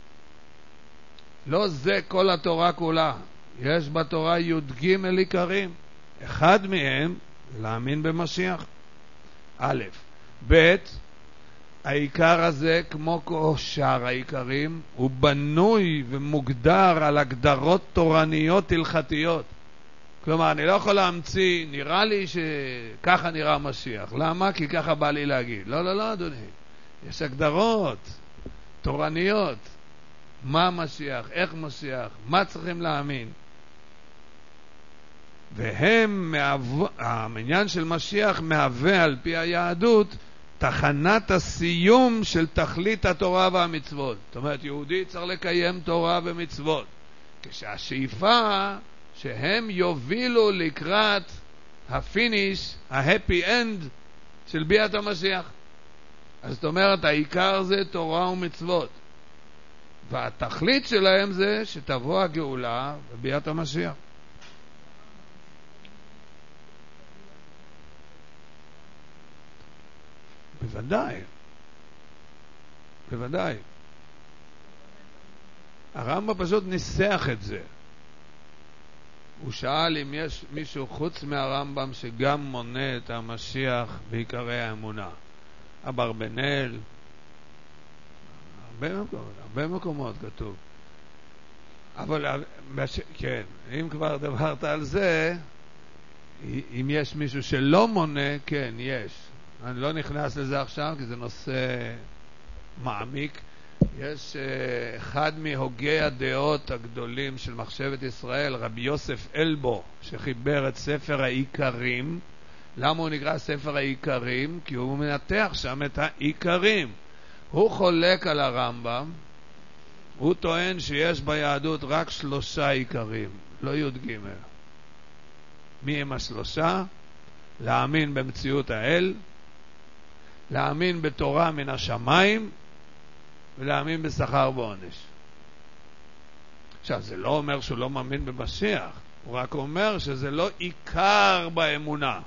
לא זה כל התורה כולה. יש בתורה י"ג עיקרים. אחד מהם, להאמין במשיח. א', ב', העיקר הזה, כמו כל שאר העיקרים, הוא בנוי ומוגדר על הגדרות תורניות הלכתיות. כלומר, אני לא יכול להמציא, נראה לי שככה נראה משיח. למה? כי ככה בא לי להגיד. לא, לא, לא, אדוני. יש הגדרות תורניות. מה משיח? איך משיח? מה צריכים להאמין? העניין של משיח מהווה על פי היהדות תחנת הסיום של תכלית התורה והמצוות. זאת אומרת, יהודי צריך לקיים תורה ומצוות. כשהשאיפה שהם יובילו לקראת הפיניש, ההפי אנד של ביאת המשיח. אז זאת אומרת, העיקר זה תורה ומצוות. והתכלית שלהם זה שתבוא הגאולה בביאת המשיח. בוודאי. בוודאי. הרמב"ם פשוט ניסח את זה. הוא שאל אם יש מישהו חוץ מהרמב"ם שגם מונה את המשיח בעיקרי האמונה. אברבנאל, הרבה מקומות כתוב. אבל כן, אם כבר דברת על זה, אם יש מישהו שלא מונה, כן, יש. אני לא נכנס לזה עכשיו, כי זה נושא מעמיק. יש אחד מהוגי הדעות הגדולים של מחשבת ישראל, רבי יוסף אלבו, שחיבר את ספר העיקרים. למה הוא נקרא ספר העיקרים? כי הוא מנתח שם את העיקרים. הוא חולק על הרמב"ם, הוא טוען שיש ביהדות רק 3 עיקרים, לא י"ג. מי הם ה3? להאמין במציאות האל, להאמין בתורה מן השמיים, ולהאמין בשכר ועונש. עכשיו, זה לא אומר שהוא לא מאמין במשיח, הוא רק אומר שזה לא עיקר באמונה.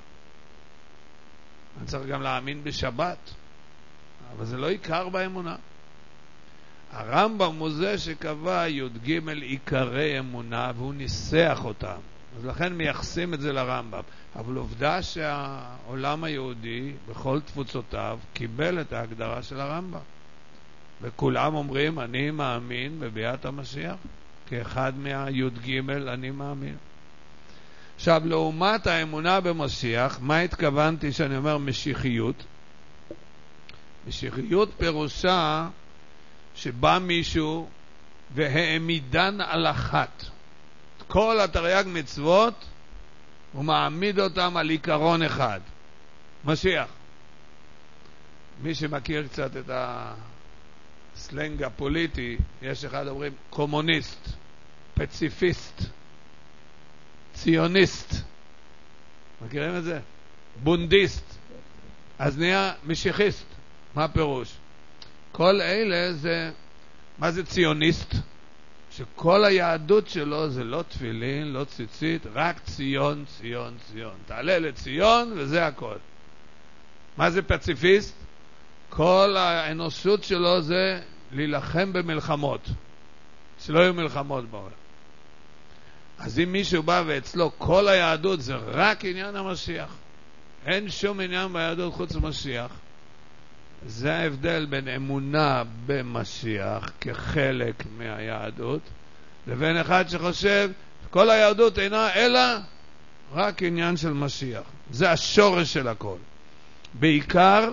אני צריך גם להאמין בשבת, אבל זה לא עיקר באמונה. הרמב"ם הוא זה שקבע י"ג עיקרי אמונה, והוא ניסח אותם. אז לכן מייחסים את זה לרמב"ם. אבל עובדה שהעולם היהודי בכל תפוצותיו קיבל את ההגדרה של הרמב"ם. וכולם אומרים, אני מאמין בביאת המשיח. כאחד מהי"ג אני מאמין. עכשיו, לעומת האמונה במשיח, מה התכוונתי שאני אומר משיחיות? משיחיות פירושה שבא מישהו והעמידן על אחת. כל התרי"ג מצוות הוא מעמיד אותם על עיקרון אחד. משיח. מי שמכיר קצת את הסלנג הפוליטי, יש אחד אומרים קומוניסט, פציפיסט, ציוניסט. מכירים את זה? בונדיסט. אז נהיה משיחיסט. מה הפירוש? כל אלה זה, מה זה ציוניסט? שכל היהדות שלו זה לא תפילין, לא ציצית, רק ציון, ציון, ציון. תעלה לציון וזה הכל. מה זה פציפיסט? כל האנושות שלו זה להילחם במלחמות. שלא יהיו מלחמות בעולם. אז אם מישהו בא ואצלו כל היהדות זה רק עניין המשיח. אין שום עניין ביהדות חוץ משיח. זה ההבדל בין אמונה במשיח כחלק מהיהדות לבין אחד שחושב כל היהדות אינה אלא רק עניין של משיח. זה השורש של הכל. בעיקר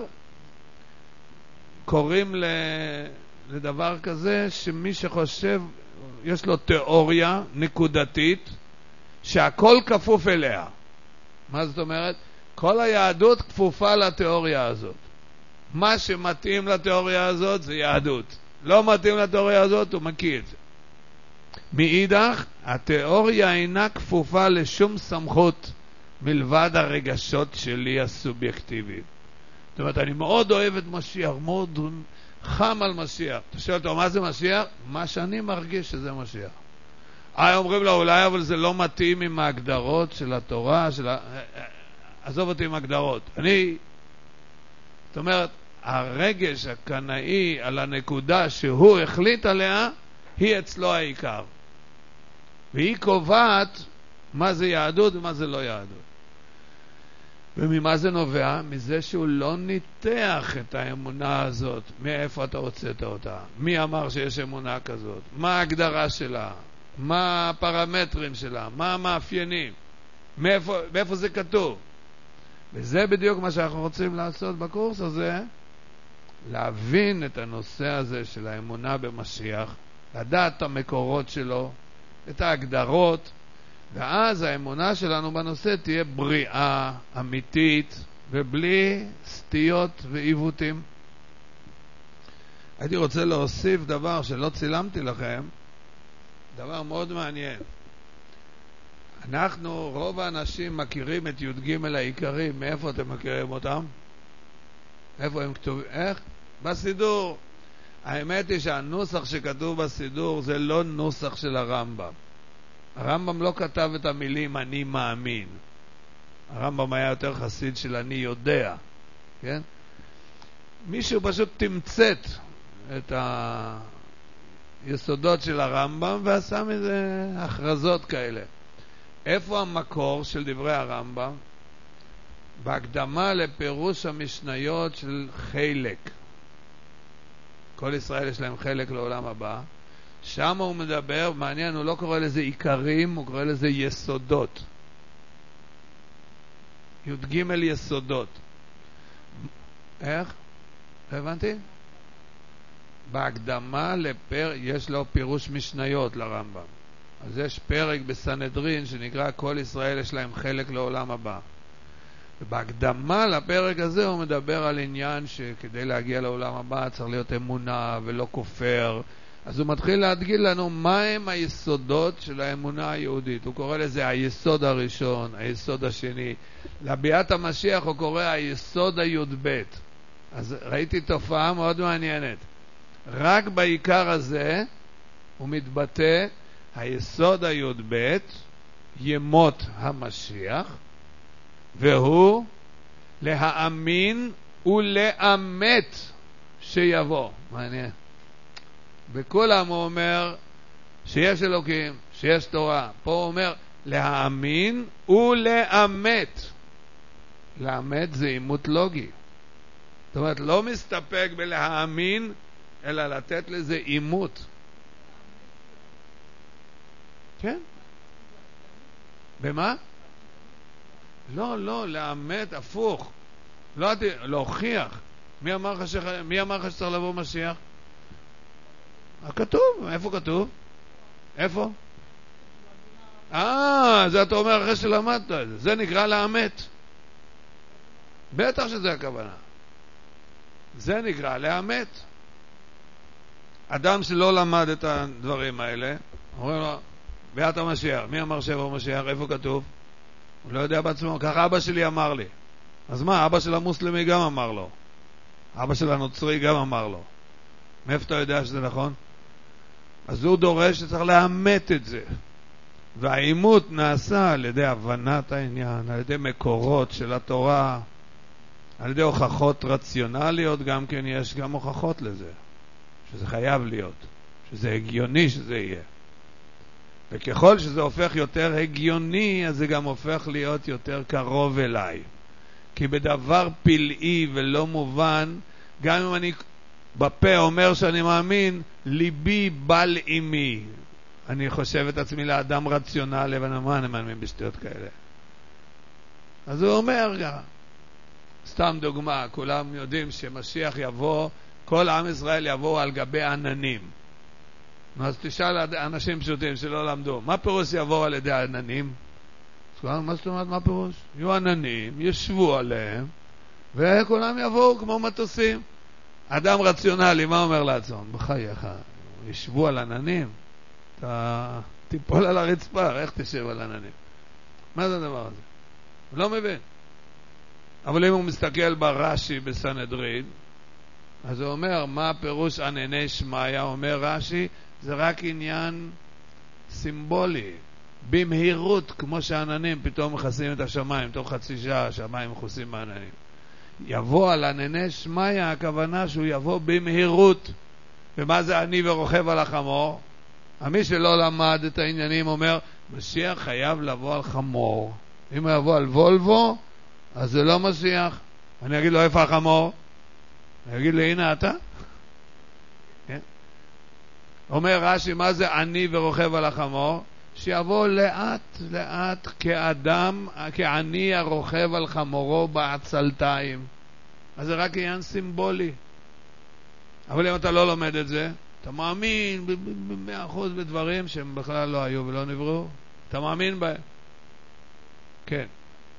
קוראים לדבר כזה שמי שחושב יש לו תיאוריה נקודתית שהכל כפוף אליה. מה זאת אומרת? כל היהדות כפופה לתיאוריה הזאת. מה שמתאים לתיאוריה הזאת זה יהדות. לא מתאים לתיאוריה הזאת, הוא מכיר את זה. מאידך, התיאוריה אינה כפופה לשום סמכות מלבד הרגשות שלי הסובייקטיביים. זאת אומרת, אני מאוד אוהב את משיח, מאוד חם על משיח. אתה שואל אותו, מה זה משיח? מה שאני מרגיש שזה משיח. אומרים לו, אולי אבל זה לא מתאים עם ההגדרות של התורה, עזוב אותי עם הגדרות. זאת אומרת, הרגש הקנאי על הנקודה שהוא החליט עליה, היא אצלו העיקר. והיא קובעת מה זה יהדות ומה זה לא יהדות. וממה זה נובע? מזה שהוא לא ניתח את האמונה הזאת. מאיפה אתה הוצאת אותה? מי אמר שיש אמונה כזאת? מה ההגדרה שלה? מה הפרמטרים שלה? מה המאפיינים? מאיפה זה כתוב? וזה בדיוק מה שאנחנו רוצים לעשות בקורס הזה, להבין את הנושא הזה של האמונה במשיח, לדעת את המקורות שלו, את ההגדרות, ואז האמונה שלנו בנושא תהיה בריאה, אמיתית, ובלי סטיות ועיוותים. הייתי רוצה להוסיף דבר שלא צילמתי לכם, דבר מאוד מעניין. אנחנו, רוב האנשים מכירים את י"ג העיקרים. מאיפה אתם מכירים אותם? איפה הם כתובים? איך? בסידור. האמת היא שהנוסח שכתוב בסידור זה לא נוסח של הרמב"ם. הרמב"ם לא כתב את המילים אני מאמין. הרמב"ם היה יותר חסיד של אני יודע. כן? מישהו פשוט תמצת את היסודות של הרמב"ם ועשה מזה הכרזות כאלה. איפה המקור של דברי הרמב"ם? בהקדמה לפירוש המשניות של חלק. כל ישראל יש להם חלק לעולם הבא. שם הוא מדבר, מעניין, הוא לא קורא לזה עיקרים, הוא קורא לזה יסודות. י"ג יסודות. איך? הבנתי? בהקדמה יש לו פירוש משניות לרמב"ם. אז יש פרק בסנהדרין שנקרא כל ישראל יש להם חלק לעולם הבא. ובהקדמה לפרק הזה הוא מדבר על עניין שכדי להגיע לעולם הבא צריך להיות אמונה ולא כופר. אז הוא מתחיל להדגיל לנו מהם היסודות של האמונה היהודית. הוא קורא לזה היסוד הראשון, היסוד השני. לביאת המשיח הוא קורא היסוד הי"ב. אז ראיתי תופעה מאוד מעניינת. רק בעיקר הזה הוא מתבטא היסוד הי"ב, ימות המשיח, והוא להאמין ולאמת שיבוא. מעניין. בכולם הוא אומר שיש אלוקים, שיש תורה. פה הוא אומר להאמין ולאמת. לאמת זה אימות לוגי. זאת אומרת, לא מסתפק בלהאמין, אלא לתת לזה אימות. כן? במה? לא, לאמת, הפוך. לא, להוכיח. מי אמר לך שצריך לבוא משיח? כתוב, איפה כתוב? איפה? זה אתה אומר אחרי שלמדת את זה. זה נקרא לאמת. בטח שזה הכוונה. זה נקרא לאמת. אדם שלא למד את הדברים האלה, אומרים לו, ביאת המשיח. מי אמר שיבוא משיח? איפה כתוב? הוא לא יודע בעצמו. ככה אבא שלי אמר לי. אז מה? אבא של המוסלמי גם אמר לו. אבא של הנוצרי גם אמר לו. מאיפה אתה יודע שזה נכון? אז הוא דורש שצריך לאמת את זה. והאימות נעשה על ידי הבנת העניין, על ידי מקורות של התורה, על ידי הוכחות רציונליות. גם כן יש גם הוכחות לזה. שזה חייב להיות. שזה הגיוני שזה יהיה. וככל שזה הופך יותר הגיוני, אז זה גם הופך להיות יותר קרוב אליי. כי בדבר פלאי ולא מובן, גם אם אני בפה אומר שאני מאמין, ליבי בל עימי. אני חושב את עצמי לאדם רציונלי, ואני מאמין בשטויות כאלה. אז הוא אומר גם, סתם דוגמה, כולם יודעים שמשיח יבוא, כל עם ישראל יבוא על גבי עננים. אז תשאל אנשים פשוטים שלא למדו, מה פירוש יבוא על ידי עננים? מה זאת אומרת, מה פירוש? יהיו עננים, ישבו עליהם, וכולם יבואו כמו מטוסים. אדם רציונלי, מה אומר לעצמו? בחייך, ישבו על עננים? אתה תיפול על הרצפה, איך תשב על עננים? מה זה הדבר הזה? הוא לא מבין. אבל אם הוא מסתכל ברש"י בסנהדרין, אז הוא אומר, מה פירוש ענני שמיה? אומר רש"י, זה רק עניין סימבולי, במהירות, כמו שהעננים פתאום מכסים את השמיים, תוך חצי שעה השמיים מכוסים בעננים. יבוא על ענני שמיה, הכוונה שהוא יבוא במהירות. ומה זה אני ורוכב על החמור? מי שלא למד את העניינים אומר, משיח חייב לבוא על חמור. אם הוא יבוא על וולבו, אז זה לא משיח. אני אגיד לו, איפה החמור? אני אגיד לי, הנה אתה. כן? אומר רש"י, מה זה אני ורוכב על החמור? שיבוא לאט לאט כאדם, כעני הרוכב על חמורו בעצלתיים. אז זה רק עניין סימבולי. אבל אם אתה לא לומד את זה, אתה מאמין ב100% בדברים שהם בכלל לא היו ולא נבראו. אתה מאמין בהם. כן.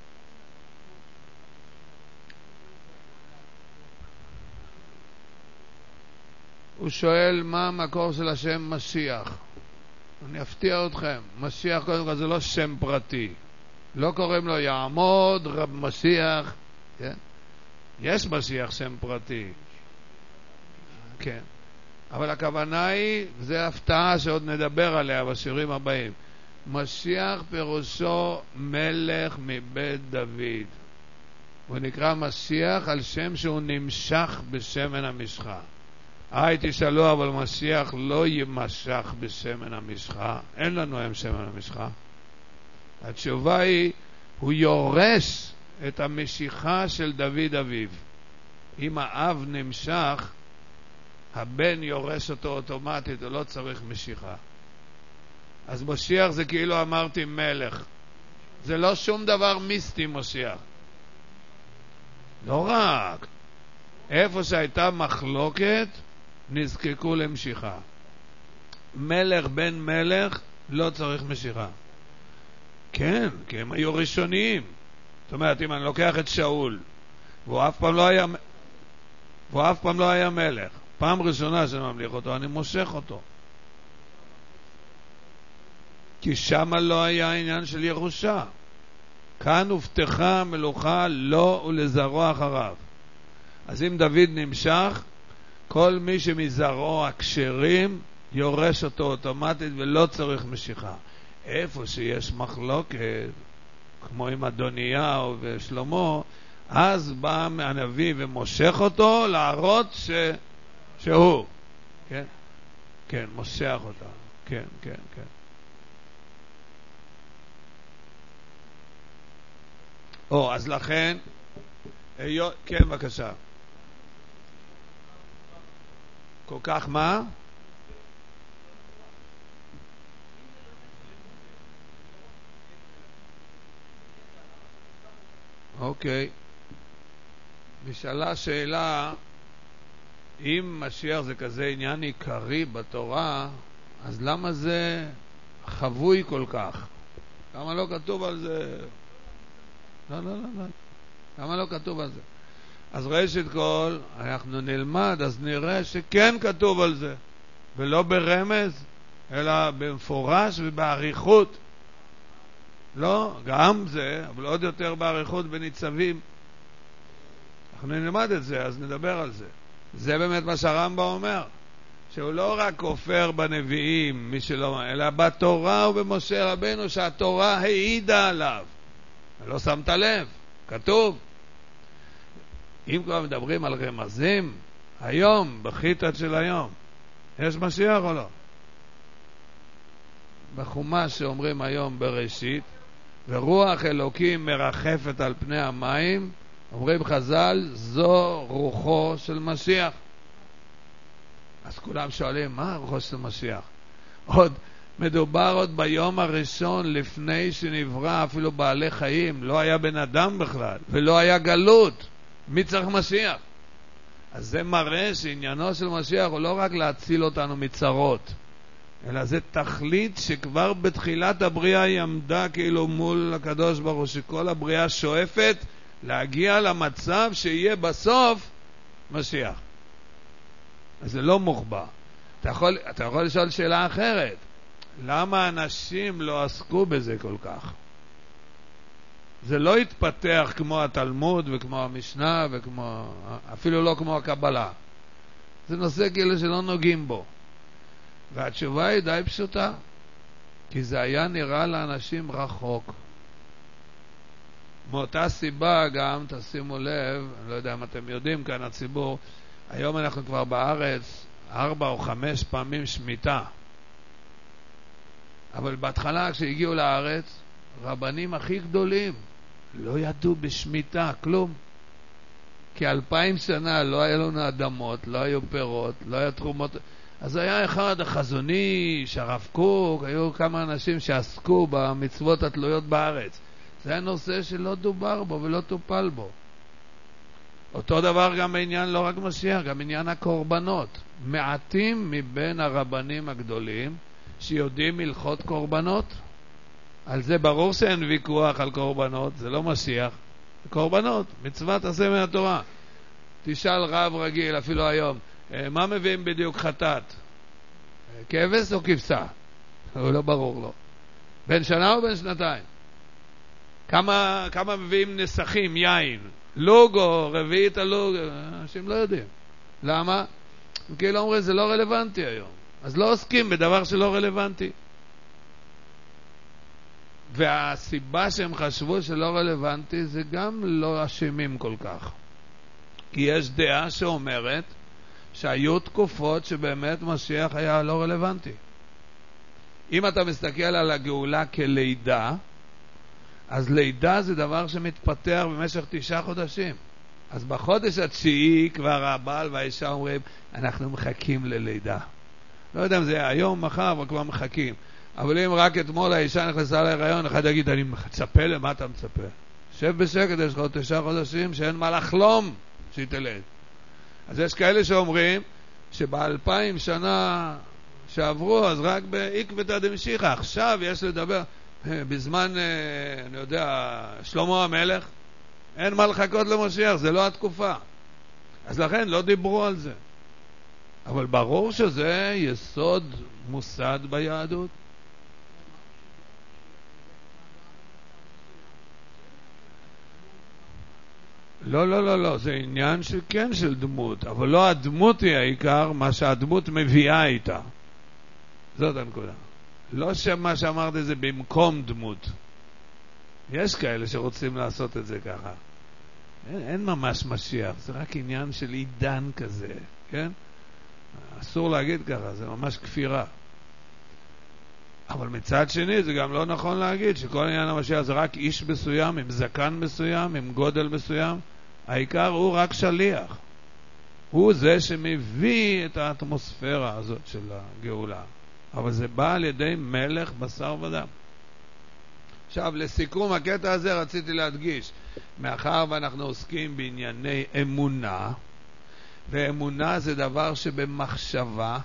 הוא שואל מה המקור של השם משיח. אני אפתיע אתכם. משיח קודם כל זה לא שם פרטי. לא קוראים לו יעמוד רב משיח. כן? יש משיח שם פרטי. כן. אבל הכוונה היא, זה הפתעה שעוד נדבר עליה בשירים הבאים. משיח פירושו מלך מבית דוד. הוא נקרא משיח על שם שהוא נמשך בשמן המשחה. תשאלו, אבל משיח לא ימשך בשמן המשחה. אין לנו היום שמן המשחה. התשובה היא, הוא יורש את המשיכה של דוד אביו. אם האב נמשך, הבן יורש אותו אוטומטית, הוא לא צריך משיכה. אז משיח זה כאילו אמרתי מלך. זה לא שום דבר מיסטי משיח. לא רק. איפה שהייתה מחלוקת, נזקקו למשיכה. מלך בן מלך לא צריך משיכה. כן, כי הם היו ראשוניים. זאת אומרת, אם אני לוקח את שאול, והוא אף פעם לא היה מלך, פעם ראשונה שאני ממליך אותו, אני מושך אותו. כי שם לא היה עניין של ירושה. כאן הובטחה המלוכה לו ולזרעו אחריו. אז אם דוד נמשך, כל מי שמזרעו הכשרים יורש אותו אוטומטית ולא צריך משיכה. איפה שיש מחלוקת, כמו עם אדוניהו ושלמה, אז בא הנביא ומושך אותו להראות שהוא. כן? כן, מושך אותה. כן, כן, כן. אז לכן, כן, בבקשה. כל כך מה? אוקיי. נשאלה שאלה, אם משיח זה כזה עניין עיקרי בתורה, אז למה זה חבוי כל כך? למה לא כתוב על זה? לא. למה לא כתוב על זה? אז ראשית כל, אנחנו נלמד, אז נראה שכן כתוב על זה. ולא ברמז, אלא במפורש ובעריכות. לא, גם זה, אבל עוד יותר בעריכות בניצבים. אנחנו נלמד את זה, אז נדבר על זה. זה באמת מה שהרמב"ם אומר. שהוא לא רק כופר בנביאים, מי שלא, אלא בתורה ובמשה רבנו, שהתורה העידה עליו. לא שמת לב, כתוב. אם כבר מדברים על רמזים, היום, בחיטת של היום, יש משיח או לא? בחומש שאומרים היום בראשית, ורוח אלוקים מרחפת על פני המים, אומרים חז"ל, זו רוחו של משיח. אז כולם שואלים, מה רוחו של משיח? מדובר עוד ביום הראשון לפני שנברא אפילו בעלי חיים, לא היה בן אדם בכלל, ולא היה גלות. מי צריך משיח? אז זה מראה שעניינו של משיח הוא לא רק להציל אותנו מצרות, אלא זה תכלית שכבר בתחילת הבריאה היא עמדה כאילו מול הקדוש ברוך הוא, שכל הבריאה שואפת להגיע למצב שיהיה בסוף משיח. אז זה לא מוחבא. אתה יכול לשאול שאלה אחרת. למה אנשים לא עסקו בזה כל כך? זה לא התפתח כמו התלמוד וכמו המשנה וכמו, אפילו לא כמו הקבלה. זה נושא כאילו שלא נוגעים בו. והתשובה היא די פשוטה. כי זה היה נראה לאנשים רחוק. מאותה סיבה גם, תשימו לב, אני לא יודע אם אתם יודעים כאן הציבור, היום אנחנו כבר בארץ 4 או 5 פעמים שמיטה. אבל בהתחלה כשהגיעו לארץ, רבנים הכי גדולים לא ידעו בשמיטה כלום. כי 2000 שנה לא היה לנו אדמות, לא היו פירות, לא היה תרומות. אז היה אחד החזון איש, הרב קוק, היו כמה אנשים שעסקו במצוות התלויות בארץ. זה היה נושא שלא דובר בו ולא טופל בו. אותו דבר גם בעניין לא רק משיח, גם בעניין הקורבנות. מעטים מבין הרבנים הגדולים שיודעים הלכות קורבנות. על זה ברור שאין ויכוח על קורבנות, זה לא משיח. קורבנות, מצוות עשה מהתורה. תשאל רב רגיל, אפילו היום, מה מביאים בדיוק חטאת? כבש או כבשה? הוא לא ברור לו. בין שנה או בין שנתיים? כמה מביאים נסחים, יין? לוג או רביעית הלוג? אנשים לא יודעים. למה? כאילו אומרים, זה לא רלוונטי היום. אז לא עוסקים בדבר שלא רלוונטי. והסיבה שהם חשבו שלא רלוונטי זה גם לא אשמים כל כך. כי יש דעה שאומרת שהיו תקופות שבאמת משיח היה לא רלוונטי. אם אתה מסתכל על הגאולה כלידה, אז לידה זה דבר שמתפתח במשך 9 חודשים. אז בחודש התשיעי כבר הבעל והאישה אומרים, אנחנו מחכים ללידה. לא יודע אם זה היום, מחר, אבל כבר מחכים. אבל אם רק אתמול האישה נכנסה להיריון, אחד יגיד, אני מצפה, למה אתה מצפה? שב בשקט, יש לך 9 חודשים שאין מה לחלום שהיא תלד. אז יש כאלה שאומרים שב2000 שנה שעברו, אז רק בעקבתא דמשיחא. עכשיו יש לדבר, בזמן, אני יודע, שלמה המלך, אין מה לחכות למשיח, זה לא התקופה. אז לכן לא דיברו על זה. אבל ברור שזה יסוד מוסד ביהדות. לא, זה עניין שכן של דמות, אבל לא הדמות היא העיקר, מה שהדמות מביאה איתה. זאת הנקודה. לא שמה שאמרתי זה במקום דמות. יש כאלה שרוצים לעשות את זה ככה. אין ממש משיח, זה רק עניין של עידן כזה, כן? אסור להגיד ככה, זה ממש כפירה. אבל מצד שני זה גם לא נכון להגיד שכל עניין המשיח זה רק איש מסוים, עם זקן מסוים, עם גודל מסוים. העיקר הוא רק שליח. הוא זה שמביא את האטמוספירה הזאת של הגאולה. אבל זה בא על ידי מלך בשר ודם. עכשיו, לסיכום הקטע הזה רציתי להדגיש, מאחר ואנחנו עוסקים בענייני אמונה, ואמונה זה דבר שבמחשבה,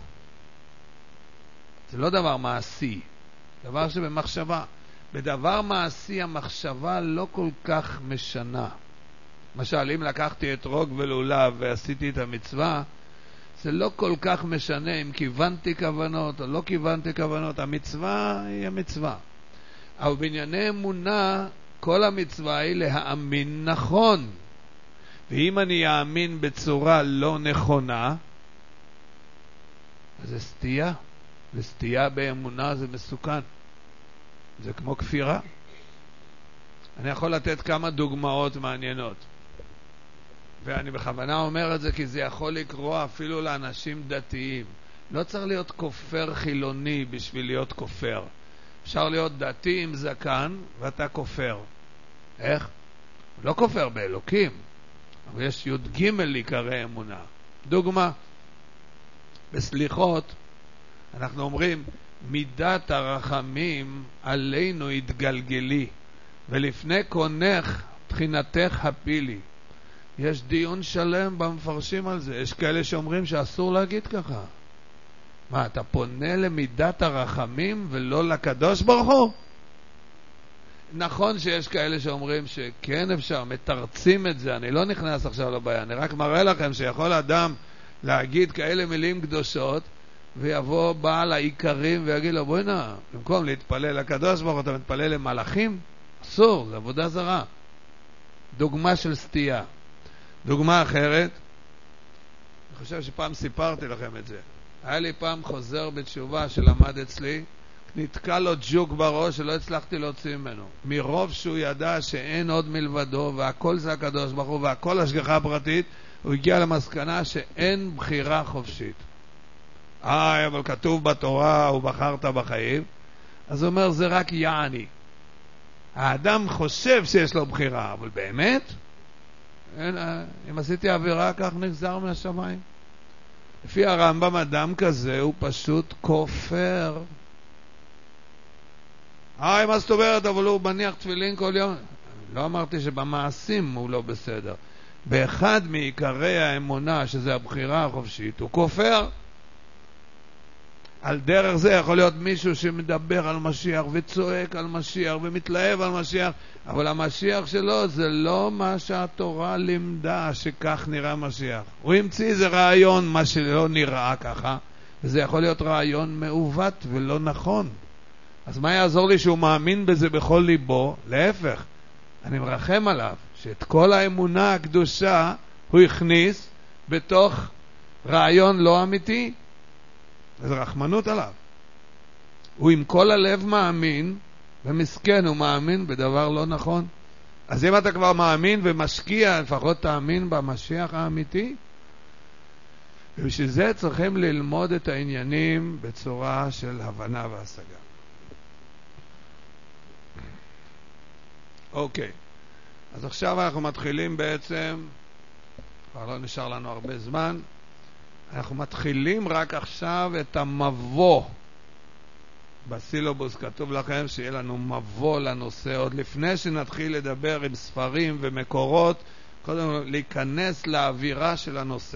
זה לא דבר מעשי, דבר שבמחשבה. בדבר מעשי המחשבה לא כל כך משנה. למשל, אם לקחתי את רוג ולולב ועשיתי את המצווה, זה לא כל כך משנה אם כיוונתי כוונות או לא כיוונתי כוונות, המצווה היא המצווה. אבל בענייני אמונה, כל המצווה היא להאמין נכון. ואם אני אאמין בצורה לא נכונה, אז זה סתייה. וסתייה באמונה זה מסוכן. זה כמו כפירה. אני יכול לתת כמה דוגמאות מעניינות. ואני בכוונה אומר את זה כי זה יכול לקרוא אפילו לאנשים דתיים. לא צריך להיות כופר חילוני בשביל להיות כופר. אפשר להיות דתי עם זקן ואתה כופר. איך? לא כופר באלוקים, אבל יש י"ג עיקרי אמונה. דוגמה, בסליחות אנחנו אומרים, מידת הרחמים עלינו התגלגלי, ולפני קונך תחינתך הפילי. יש דיון שלם במפרשים על זה. יש כאלה שאומרים שאסור להגיד ככה. מה, אתה פונה למידת הרחמים ולא לקדוש ברוך הוא? נכון שיש כאלה שאומרים שכן אפשר, מתרצים את זה. אני לא נכנס עכשיו לבעיה, אני רק מראה לכם שיכול אדם להגיד כאלה מילים קדושות, ויבוא בעל העיקרים ויגיד לו, בואי נע, במקום להתפלל לקדוש ברוך הוא, אתה מתפלל למלאכים? אסור, זה עבודה זרה. דוגמה של סתייה. דוגמה אחרת, אני חושב שפעם סיפרתי לכם את זה. היה לי פעם חוזר בתשובה שלמד אצלי, נתקע לו ג'וק בראש שלא הצלחתי להוציא ממנו. מרוב שהוא ידע שאין עוד מלבדו, והכל זה הקדוש ברוך הוא, והכל השגחה פרטית, הוא הגיע למסקנה שאין בחירה חופשית. אבל כתוב בתורה, ובחרת בחיים. אז הוא אומר, זה רק יעני. האדם חושב שיש לו בחירה, אבל באמת? אם עשיתי עבירה, כך נגזר מהשמיים. לפי הרמב"ם אדם כזה הוא פשוט כופר. מה זאת אומרת? אבל הוא מניח תפילין כל יום. לא אמרתי שבמעשים הוא לא בסדר. באחד מעיקרי האמונה, שזה הבחירה החופשית, הוא כופר. על דרך זה יכול להיות מישהו שמדבר על משיח וצועק על משיח ומתלהב על משיח, אבל המשיח שלו זה לא מה שהתורה לימדה שכך נראה משיח. הוא המציא איזה רעיון, מה שלא נראה ככה, וזה יכול להיות רעיון מעוות ולא נכון. אז מה יעזור לי שהוא מאמין בזה בכל ליבו? להפך, אני מרחם עליו שאת כל האמונה הקדושה הוא הכניס בתוך רעיון לא אמיתי. אז רחמנות עליו. הוא עם כל הלב מאמין, ומסכן הוא מאמין בדבר לא נכון. אז אם אתה כבר מאמין ומשקיע, לפחות תאמין במשיח האמיתי. ובשביל זה צריכים ללמוד את העניינים בצורה של הבנה והשגה. אוקיי. אז עכשיו אנחנו מתחילים בעצם, כבר לא נשאר לנו הרבה זמן, אנחנו מתחילים רק עכשיו את המבוא. בסילובוס כתוב לכם שיהיה לנו מבוא לנושא, עוד לפני שנתחיל לדבר עם ספרים ומקורות, קודם להיכנס לאווירה של הנושא.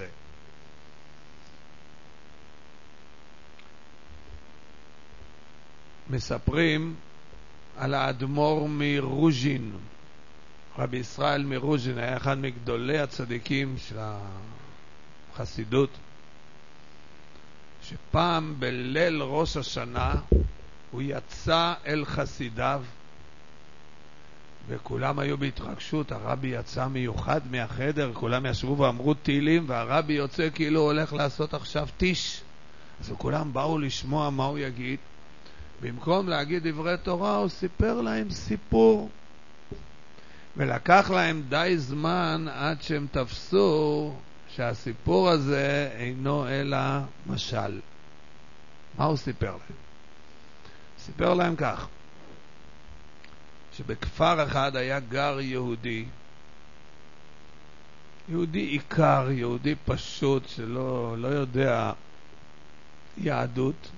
מספרים על האדמו"ר מרוז'ין. רבי ישראל מרוז'ין היה אחד מגדולי הצדיקים של החסידות, שפעם בליל ראש השנה הוא יצא אל חסידיו וכולם היו בהתרגשות. הרבי יצא מיוחד מהחדר, כולם ישבו ואמרו תהילים, והרבי יוצא כאילו הוא הולך לעשות עכשיו טיש. אז כולם באו לשמוע מה הוא יגיד. במקום להגיד דברי תורה הוא סיפר להם סיפור, ולקח להם די זמן עד שהם תפסו שהסיפור הזה אינו אלא משל. מה הוא סיפר להם? סיפר להם כך, שבכפר אחד היה גר יהודי, יהודי עיקר, יהודי פשוט שלא יודע יהדות,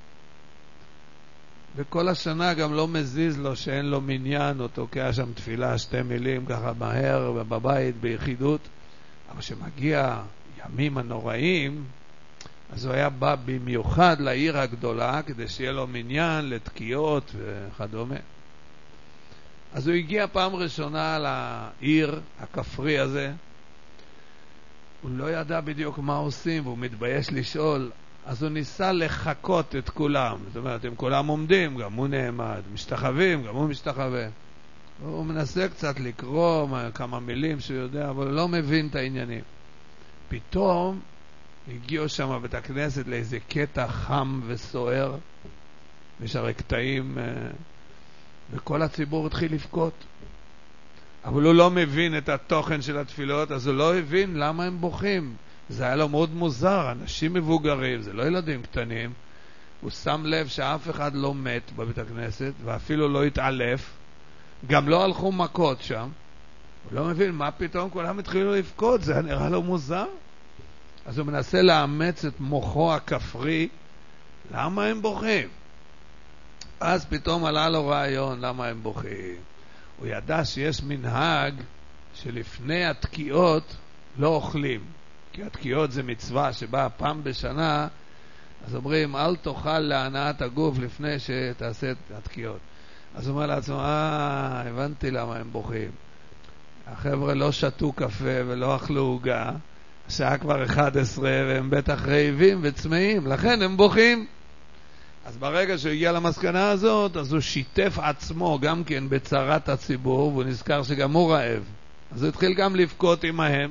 וכל השנה גם לא מזיז לו שאין לו מניין, או תוקע שם תפילה 2 מילים ככה מהר ובבית ביחידות. אבל שמגיע ימים הנוראים, אז הוא היה בא במיוחד לעיר הגדולה כדי שיהיה לו מניין לתקיעות וכדומה. אז הוא הגיע פעם ראשונה לעיר הכפרי הזה, הוא לא ידע בדיוק מה עושים והוא מתבייש לשאול, אז הוא ניסה לחכות את כולם. זאת אומרת, אם כולם עומדים, גם הוא נעמד, משתחווים, גם הוא משתחווה. הוא מנסה קצת לקרוא כמה מילים שהוא יודע, אבל לא מבין את העניינים. פתאום הגיעו שם בית הכנסת לאיזה קטע חם וסוער, יש הרי קטעים, וכל הציבור התחיל לבכות. אבל הוא לא מבין את התוכן של התפילות, אז הוא לא הבין למה הם בוכים. זה היה לו מאוד מוזר, אנשים מבוגרים, זה לא ילדים קטנים. הוא שם לב שאף אחד לא מת בבית הכנסת, ואפילו לא התעלף, גם לא הלכו מכות שם. הוא לא מבין מה פתאום כולם התחילו לבכות, זה נראה לו מוזר. אז הוא מנסה לאמץ את מוחו הכפרי, למה הם בוכים? אז פתאום עלה לו רעיון למה הם בוכים. הוא ידע שיש מנהג שלפני התקיעות לא אוכלים, כי התקיעות זה מצווה שבאה פעם בשנה, אז אומרים אל תאכל להנאת הגוף לפני שתעשה את התקיעות. אז הוא אומר לעצמו, הבנתי למה הם בוכים. החבר'ה לא שתו קפה ולא אכלו עוגה, השעה כבר 11 והם בטח רעבים וצמאים, לכן הם בוכים. אז ברגע שהוא הגיע למסקנה הזאת, אז הוא שיתף עצמו גם כן בצרת הציבור, והוא נזכר שגם הוא רעב. אז הוא התחיל גם לבכות עמהם.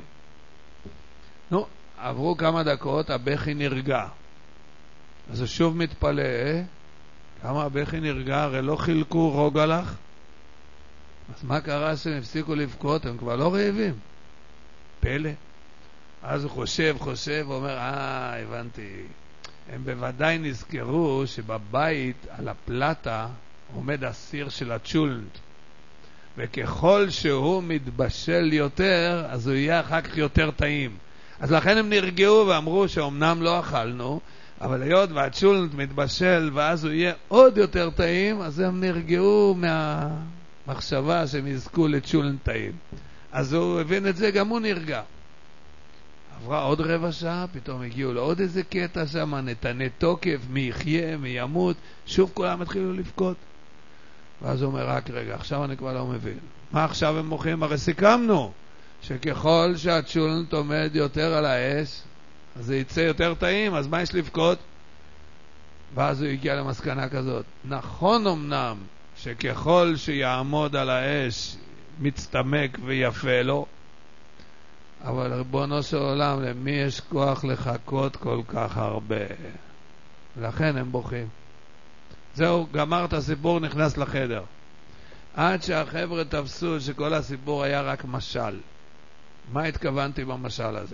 עברו כמה דקות, הבכי נרגע. אז הוא שוב מתפלא, כמה הבכי נרגע, הרי לא חילקו רוג הלך? אז מה קרה שהם הפסיקו לבכות? הם כבר לא רעבים. פלא. אז הוא חושב, ואומר, הבנתי. הם בוודאי נזכרו שבבית על הפלטה עומד הסיר של הצ'ולנט. וככל שהוא מתבשל יותר, אז הוא יהיה אחר כך יותר טעים. אז לכן הם נרגעו ואמרו שאומנם לא אכלנו, אבל היות והצ'ולנט מתבשל ואז הוא יהיה עוד יותר טעים, אז הם נרגעו מהמחשבה שהם יזכו לצ'ולנט טעים. אז הוא הבין את זה, גם הוא נרגע. עברה עוד רבע שעה, פתאום הגיעו לעוד איזה קטע שם, נתנה תוקף, מי יחיה, מי ימות, שוב כולם התחילו לבכות. ואז הוא אומר, רק רגע, עכשיו אני כבר לא מבין. מה עכשיו הם מוכרים? הרי סיכמנו שככל שהצ'ולנט עומד יותר על האש, אז זה יצא יותר טעים, אז מה יש לבכות? ואז הוא הגיע למסקנה כזאת. נכון אמנם שככל שיעמוד על האש מצטמק ויפה לו, אבל ריבונו של עולם, למי יש כוח לחכות כל כך הרבה? לכן הם בוכים. זהו, גמר את הסיפור, נכנס לחדר. עד שהחבר'ה תפסו שכל הסיפור היה רק משל. מה התכוונתי במשל הזה?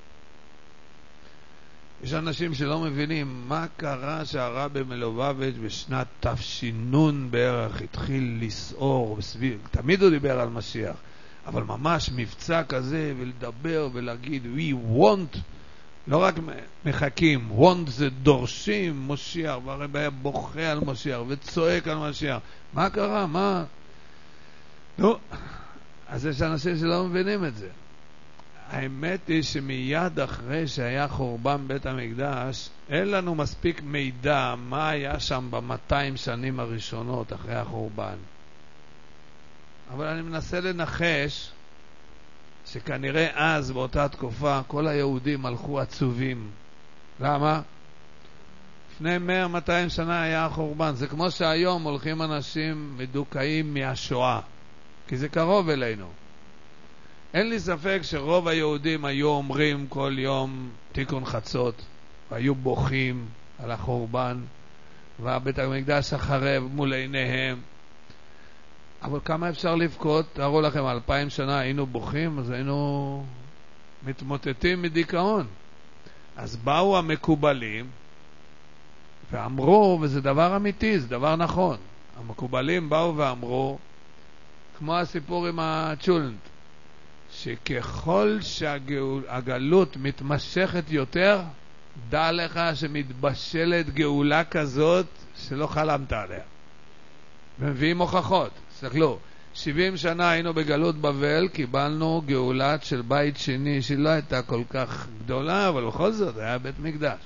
יש אנשים שלא מבינים מה קרה שהרבי מלובביץ' בשנת תש"ן בערך התחיל לסעור בסביב, תמיד הוא דיבר על משיח, אבל ממש מבצע כזה ולדבר ולהגיד we want, לא רק מחכים, want זה דורשים משיח, והרבי היה בוכה על משיח וצועק על משיח. מה קרה? מה? לא. אז יש אנשים שלא מבינים את זה. האמת היא שמיד אחרי שהיה חורבן בית המקדש, אין לנו מספיק מידע מה היה שם ב200 שנים הראשונות אחרי החורבן. אבל אני מנסה לנחש שכנראה אז באותה תקופה כל היהודים הלכו עצובים. למה? לפני 100-200 שנה היה החורבן. זה כמו שהיום הולכים אנשים מדוכאים מהשואה, כי זה קרוב אלינו. אין לי ספק שרוב היהודים היו אומרים כל יום תיקון חצות, והיו בוכים על החורבן, והבית המקדש החרב מול עיניהם. אבל כמה אפשר לבכות? תארו לכם, 2000 שנה היינו בוכים, אז היינו מתמוטטים מדיכאון. אז באו המקובלים ואמרו, וזה דבר אמיתי, זה דבר נכון, המקובלים באו ואמרו, כמו הסיפור עם הצ'ולנט, שככל שהגלות מתמשכת יותר, דע לך שמתבשלת גאולה כזאת שלא חלמת עליה. ומביאים הוכחות. תסתכלו, 70 שנה היינו בגלות בבל, קיבלנו גאולה של בית שני, שהיא לא הייתה כל כך גדולה, אבל בכל זאת היה בית מקדש.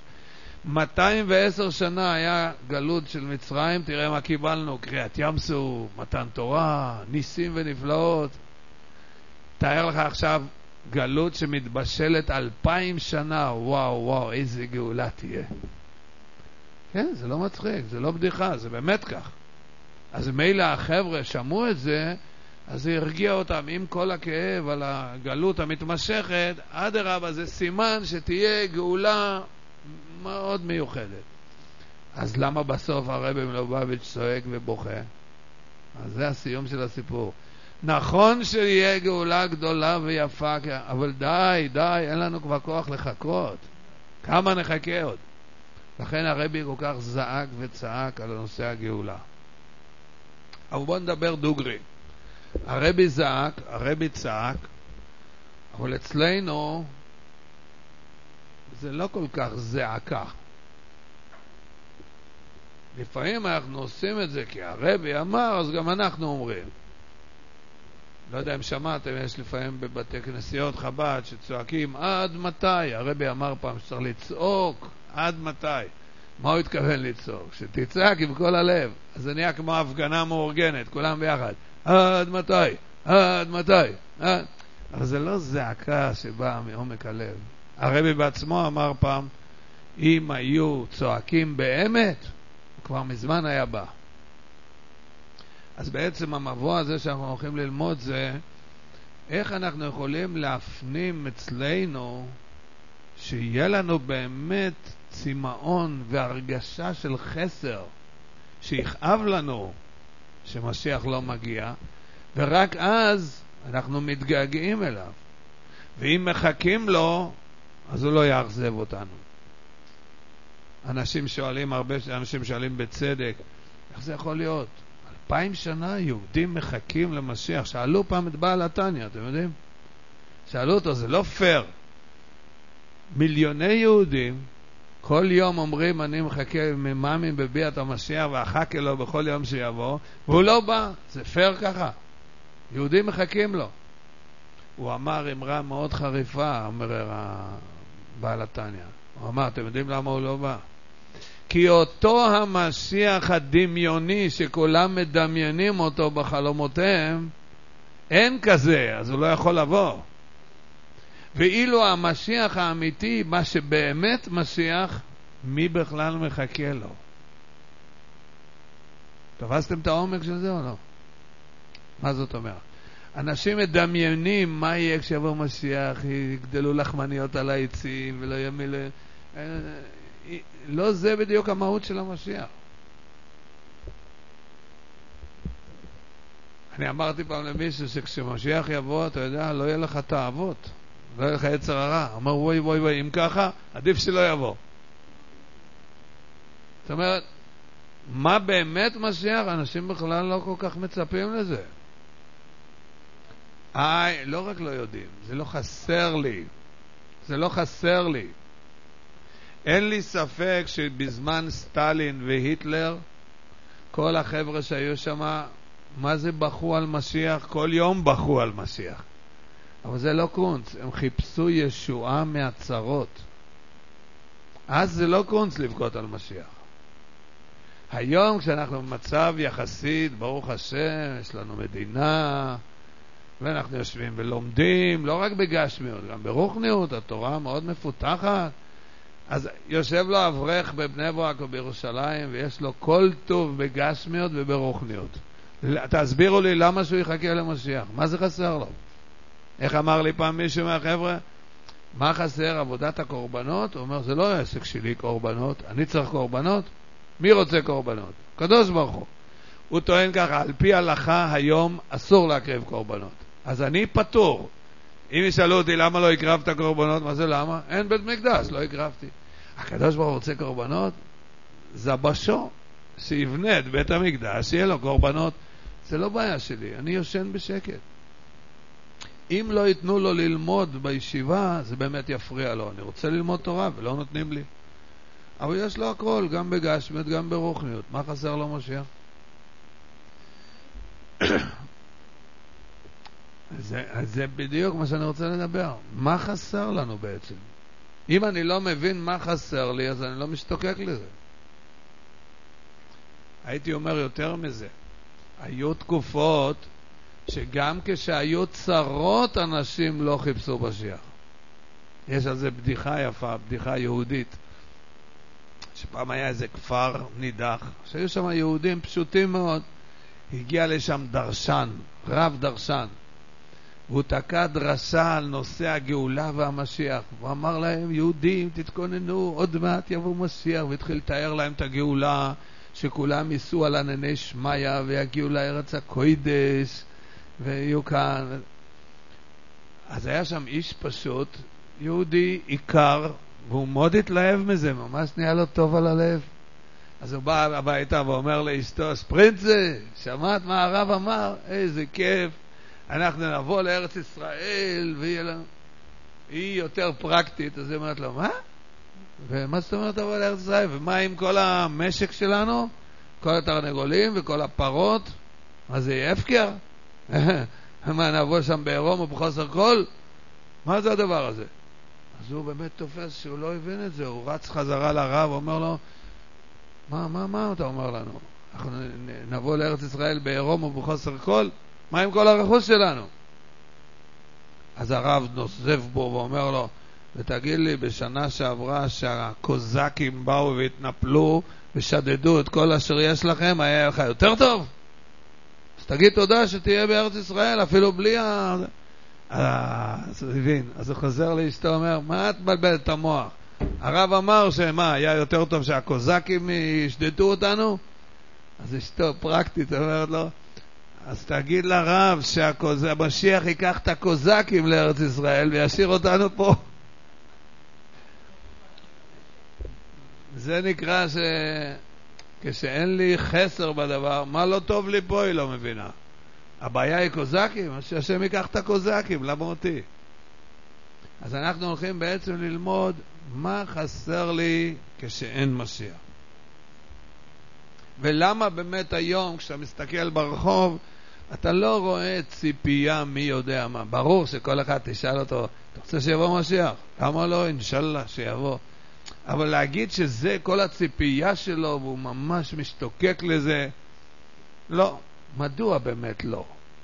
210 שנה היה גלות של מצרים, תראה מה קיבלנו, קריאת ים סוף, מתן תורה, ניסים ונפלאות. תאר לך עכשיו גלות שמתבשלת 2000 שנה, וואו, איזה גאולה תהיה. כן, זה לא מצחיק, זה לא בדיחה, זה באמת כך. אז מילא החבר'ה שמעו את זה, אז זה הרגיע אותם עם כל הכאב על הגלות המתמשכת, אדרבה, זה סימן שתהיה גאולה מאוד מיוחדת. אז למה בסוף הרבי מלובביץ' צועק ובוכה? אז זה הסיום של הסיפור. נכון שיהיה גאולה גדולה ויפה, אבל די, אין לנו כבר כוח לחכות. כמה נחכה עוד? לכן הרבי כל כך זעק וצעק על נושא הגאולה. אבל בואו נדבר דוגרי. הרבי זעק, הרבי צעק, אבל אצלנו זה לא כל כך זעקה. לפעמים אנחנו עושים את זה כי הרבי אמר, אז גם אנחנו אומרים. לא יודע אם שמעתם, יש לפעמים בבתי כנסיות חב"ד שצועקים עד מתי. הרבי אמר פעם שצריך לצעוק עד מתי. מה הוא התכוון לצעוק? שתצעק עם כל הלב. אז זה נהיה כמו הפגנה מאורגנת, כולם ביחד. עד מתי? עד מתי? אבל זה לא זעקה שבאה מעומק הלב. הרבי בעצמו אמר פעם, אם היו צועקים באמת, כבר מזמן היה בא. אז בעצם המבוא הזה שאנחנו הולכים ללמוד זה, איך אנחנו יכולים להפנים אצלנו, שיהיה לנו באמת צימאון והרגשה של חסר, שיכאב לנו שמשיח לא מגיע, ורק אז אנחנו מתגעגעים אליו. ואם מחכים לו, אז הוא לא יאכזב אותנו. אנשים שואלים בצדק, איך זה יכול להיות? 2000 שנה יהודים מחכים למשיח. שאלו פעם את בעל התניא, אתם יודעים? שאלו אותו, זה לא פייר. מיליוני יהודים כל יום אומרים אני מחכה ממאמין בביאת המשיח ואחכה לו בכל יום שיבוא, והוא לא בא. זה פייר ככה? יהודים מחכים לו. הוא אמר אמרה מאוד חריפה, אומר בעל התניא. הוא אמר, אתם יודעים למה הוא לא בא? כי אותו המשיח הדמיוני שכולם מדמיינים אותו בחלומותיהם, אין כזה, אז הוא לא יכול לבוא. ואילו המשיח האמיתי, מה שבאמת משיח, מי בכלל מחכה לו? תפסתם את העומק של זה או לא? מה זאת אומרת? אנשים מדמיינים מה יהיה כשיבוא משיח, יגדלו לחמניות על העצים ולא ימיל... לא זה בדיוק המהות של המשיח. אני אמרתי פעם למישהו שכשמשיח יבוא, אתה יודע, לא יהיה לך תאוות, לא יהיה לך יצר הרע. אמר וואי וואי וואי, אם ככה, עדיף שלא יבוא. זאת אומרת, מה באמת משיח? אנשים בכלל לא כל כך מצפים לזה. לא רק לא יודעים, זה לא חסר לי. זה לא חסר לי. אין לי ספק שבזמן סטלין והיטלר, כל החבר'ה שהיו שם, מה זה בחו על משיח? כל יום בחו על משיח. אבל זה לא קונץ, הם חיפשו ישועה מהצרות. אז זה לא קונץ לבכות על משיח. היום כשאנחנו במצב יחסית, ברוך השם, יש לנו מדינה, ואנחנו יושבים ולומדים, לא רק בגשמיות, גם ברוחניות, התורה מאוד מפותחת. אז יושב לו אברך בבני ברק או בירושלים, ויש לו כל טוב בגשמיות וברוחניות. תסבירו לי למה שהוא יחכה למשיח. מה זה חסר לו? איך אמר לי פעם מישהו מהחבר'ה? מה חסר? עבודת הקורבנות? הוא אומר, זה לא העסק שלי קורבנות, אני צריך קורבנות? מי רוצה קורבנות? קדוש ברוך הוא. הוא טוען ככה, על פי הלכה היום אסור להקריב קורבנות. אז אני פטור. אם ישאלו אותי למה לא הקרבת קורבנות, מה זה למה? אין בית מקדש, לא הקרבתי. הקדוש ברוך הוא רוצה קורבנות? זבשו, שיבנה את בית המקדש, שיהיה לו קורבנות. זה לא בעיה שלי, אני יושן בשקט. אם לא ייתנו לו ללמוד בישיבה, זה באמת יפריע לו. אני רוצה ללמוד תורה ולא נותנים לי. אבל יש לו הכל, גם בגשמיות, גם ברוחניות. מה חסר לו משיח? זה בדיוק מה שאני רוצה לדבר. מה חסר לנו בעצם? אם אני לא מבין מה חסר לי, אז אני לא משתוקק לזה. הייתי אומר יותר מזה. היו תקופות שגם כשהיו צרות אנשים לא חיפשו משיח. יש על זה בדיחה יפה, בדיחה יהודית. שפעם היה איזה כפר נידח, שהיו שם יהודים פשוטים מאוד. הגיע לשם דרשן, רב דרשן. והוא תקע דרשה על נושא הגאולה והמשיח. הוא אמר להם, יהודים, תתכוננו, עוד מעט יבוא משיח, והתחיל לתאר להם את הגאולה, שכולם ייסעו על ענני שמיה, ויגיעו לארץ הקודש, ויהיו כאן. אז היה שם איש פשוט, יהודי עיקר, והוא מאוד התלהב מזה, ממש נהיה לו טוב על הלב. אז הוא בא הביתה ואומר לאשתו, ספרינצה, שמעת מה הרב אמר? איזה כיף. אנחנו נבוא לארץ ישראל, והיא יותר פרקטית, אז היא אומרת לו, מה? ומה זאת אומרת לבוא לארץ ישראל? ומה עם כל המשק שלנו? כל התרנגולים וכל הפרות? מה זה יהיה הפקר? מה, נבוא שם בעירום ובחוסר כל? מה זה הדבר הזה? אז הוא באמת תופס שהוא לא הבין את זה, הוא רץ חזרה לרב, אומר לו, מה אתה אומר לנו? אנחנו נבוא לארץ ישראל בעירום ובחוסר כל? מה עם כל הרכוש שלנו? אז הרב נוסף בו ואומר לו, ותגיד לי, בשנה שעברה שהקוזקים באו והתנפלו ושדדו את כל אשר יש לכם, היה לך יותר טוב? אז תגיד תודה שתהיה בארץ ישראל, אפילו בלי אז הוא הבין. אז הוא חוזר לאשתו, אומר, מה את מבלבלת את המוח? הרב אמר שמה, היה יותר טוב שהקוזקים ישדדו אותנו? אז אשתו פרקטית אומרת לו, אז תגיד לרב שהמשיח ייקח את הקוזקים לארץ ישראל וישאיר אותנו פה. זה נקרא כשאין לי חסר בדבר, מה לא טוב לי פה היא לא מבינה. הבעיה היא קוזקים, אז שהשם ייקח את הקוזקים, למה אותי? אז אנחנו הולכים בעצם ללמוד מה חסר לי כשאין משיח. ולמה באמת היום כשאתה מסתכל ברחוב אתה לא רואה ציפייה מי יודע מה. ברור שכל אחד תשאל אותו, אתה רוצה שיבוא משיח? למה לא? אינשאללה שיבוא. אבל להגיד שזה כל הציפייה שלו והוא ממש משתוקק לזה, לא. מדוע באמת לא?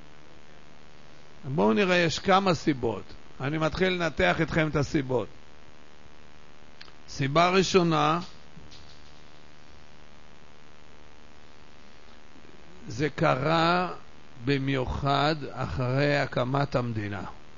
בואו נראה, יש כמה סיבות. אני מתחיל לנתח אתכם את הסיבות. סיבה ראשונה, זה קרה במיוחד אחרי הקמת המדינה.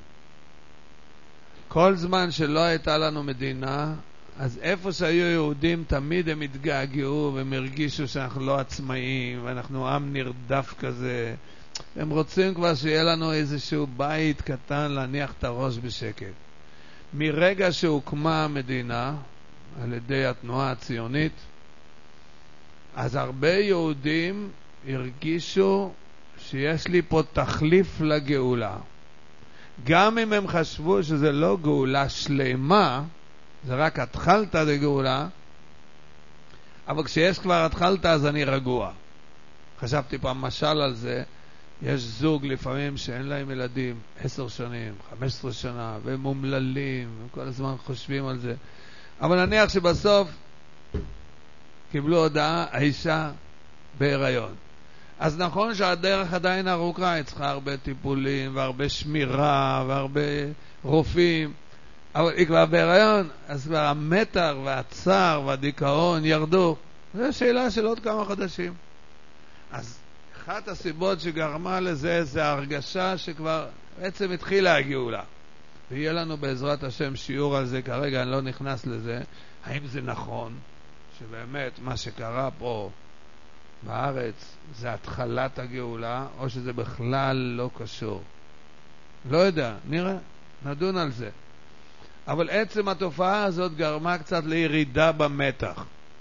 כל זמן שלא הייתה לנו מדינה, אז איפה שהיו יהודים תמיד הם התגעגעו והם הרגישו שאנחנו לא עצמאים ואנחנו עם נרדף כזה. הם רוצים כבר שיהיה לנו איזשהו בית קטן להניח את הראש בשקט. מרגע שהוקמה המדינה על ידי התנועה הציונית, אז הרבה יהודים הרגישו שיש לי פה תחליף לגאולה. גם אם הם חשבו שזה לא גאולה שלמה, זה רק התחלת לגאולה, אבל כשיש כבר התחלת אז אני רגוע. חשבתי פעם משל על זה, יש זוג לפעמים שאין להם ילדים 10 שנים, 15 שנה, והם מומללים, וכל הזמן חושבים על זה. אבל נניח שבסוף קיבלו הודעה, האישה בהיריון. אז נכון שהדרך עדיין ארוכה, היא צריכה הרבה טיפולים, והרבה שמירה, והרבה רופאים, אבל היא כבר בהיריון, אז כבר המתח והצער והדיכאון ירדו. זו שאלה של עוד כמה חודשים. אז אחת הסיבות שגרמה לזה זה ההרגשה שכבר בעצם התחילה הגאולה. ויהיה לנו בעזרת השם שיעור על זה, כרגע אני לא נכנס לזה. האם זה נכון שבאמת מה שקרה פה בארץ זה התחלת הגאולה, או שזה בכלל לא קשור? לא יודע, נראה, נדון על זה. אבל עצם התופעה הזאת גרמה קצת לירידה במתח.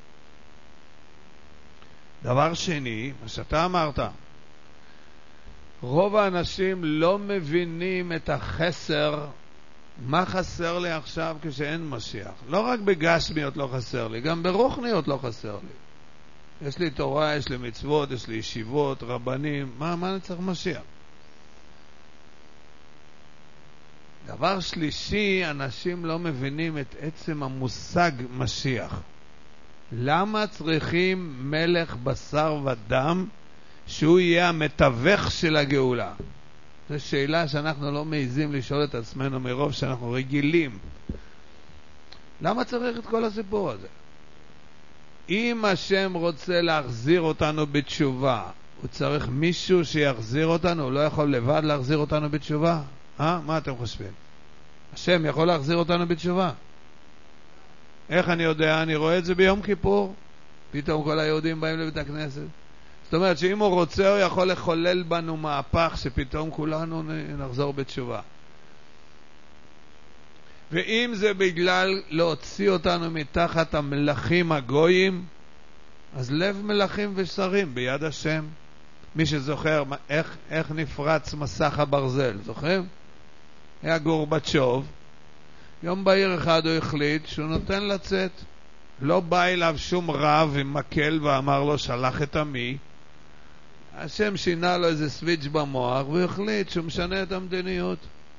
דבר שני, מה שאתה אמרת, רוב האנשים לא מבינים את החסר, מה חסר לי עכשיו כשאין משיח. לא רק בגשמיות לא חסר לי, גם ברוחניות לא חסר לי. יש לי תורה, יש לי מצוות, יש לי ישיבות, רבנים, מה אני צריך משיח? דבר שלישי, אנשים לא מבינים את עצם המושג משיח. למה צריכים מלך בשר ודם שהוא יהיה המתווך של הגאולה? זו שאלה שאנחנו לא מעיזים לשאול את עצמנו מרוב שאנחנו רגילים. למה צריך את כל הסיפור הזה? אם השם רוצה להחזיר אותנו בתשובה, הוא צריך מישהו שיחזיר אותנו, הוא לא יכול לבד להחזיר אותנו בתשובה? מה אתם חושבים? השם יכול להחזיר אותנו בתשובה. איך אני יודע? אני רואה את זה ביום כיפור. פתאום כל היהודים באים לבית הכנסת. זאת אומרת שאם הוא רוצה הוא יכול לחולל בנו מהפך שפתאום כולנו נחזור בתשובה. ואם זה בגלל להוציא אותנו מתחת המלכים הגויים, אז לב מלכים ושרים ביד השם. מי שזוכר איך נפרץ מסך הברזל, זוכרים? היה גורבצ'וב, יום בהיר אחד הוא החליט שהוא נותן לצאת. לא בא אליו שום רב עם מקל ואמר לו שלח את עמי. השם שינה לו איזה סוויץ' במוח והוא החליט שהוא משנה את המדיניות.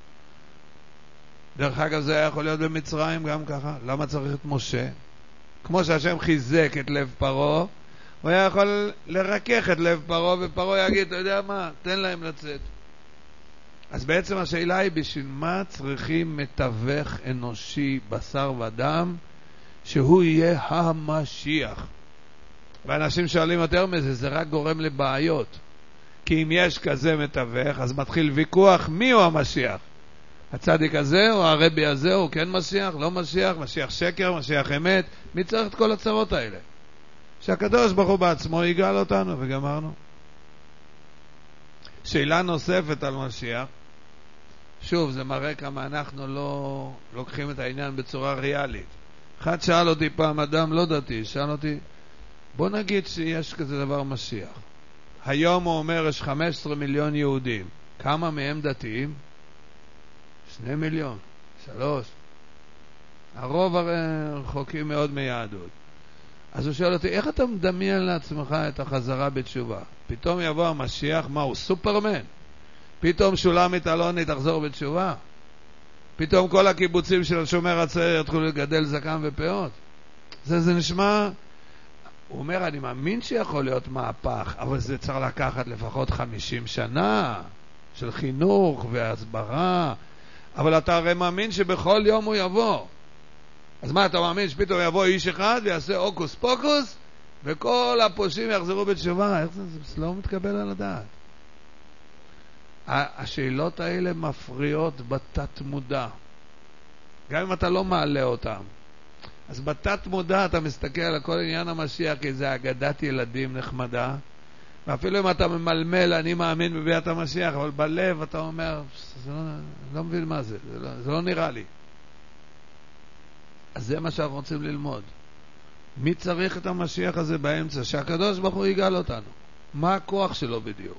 דרך אגב זה היה יכול להיות במצרים גם ככה. למה צריך את משה? כמו שהשם חיזק את לב פרעה, הוא היה יכול לרכך את לב פרעה, ופרעה יגיד, אתה יודע מה, תן להם לצאת. אז בעצם השאלה היא, בשביל מה צריכים מתווך אנושי בשר ודם שהוא יהיה המשיח? ואנשים שואלים יותר מזה, זה רק גורם לבעיות. כי אם יש כזה מתווך, אז מתחיל ויכוח מי הוא המשיח. הצדיק הזה או הרבי הזה הוא כן משיח, לא משיח, משיח שקר, משיח אמת. מי צריך את כל הצרות האלה? שהקדוש ברוך הוא בעצמו יגאל אותנו וגמרנו. שאלה נוספת על משיח. שוב, זה מראה כמה אנחנו לא לוקחים את העניין בצורה ריאלית. אחד שאל אותי פעם, אדם לא דתי, שאל אותי, בוא נגיד שיש כזה דבר משיח. היום הוא אומר, יש 15 מיליון יהודים. כמה מהם דתיים? 2 מיליון. 3. הרוב הרי רחוקים מאוד מיהדות. אז הוא שואל אותי, איך אתה מדמיין לעצמך את החזרה בתשובה? פתאום יבוא המשיח, מה הוא סופרמן? פתאום שולמית אלוני תחזור בתשובה? פתאום כל הקיבוצים של השומר הצעיר יתחילו לגדל זקן ופאות? זה נשמע... הוא אומר, אני מאמין שיכול להיות מהפך, אבל זה צריך לקחת לפחות 50 שנה של חינוך והסברה. אבל אתה הרי מאמין שבכל יום הוא יבוא. אז מה, אתה מאמין שפתאום יבוא איש אחד ויעשה אוקוס פוקוס וכל הפושעים יחזרו בתשובה? איך זה לא מתקבל על הדעת. השאלות האלה מפריעות בתת מודע, גם אם אתה לא מעלה אותם. אז בתת מודע אתה מסתכל על כל עניין המשיח כאיזה אגדת ילדים נחמדה, ואפילו אם אתה ממלמל אני מאמין בביאת המשיח, אבל בלב אתה אומר לא מבין מה זה, זה לא נראה לי. אז זה מה שאנחנו רוצים ללמוד. מי צריך את המשיח הזה באמצע? שהקדוש ברוך הוא יגאל אותנו. מה הכוח שלו בדיוק?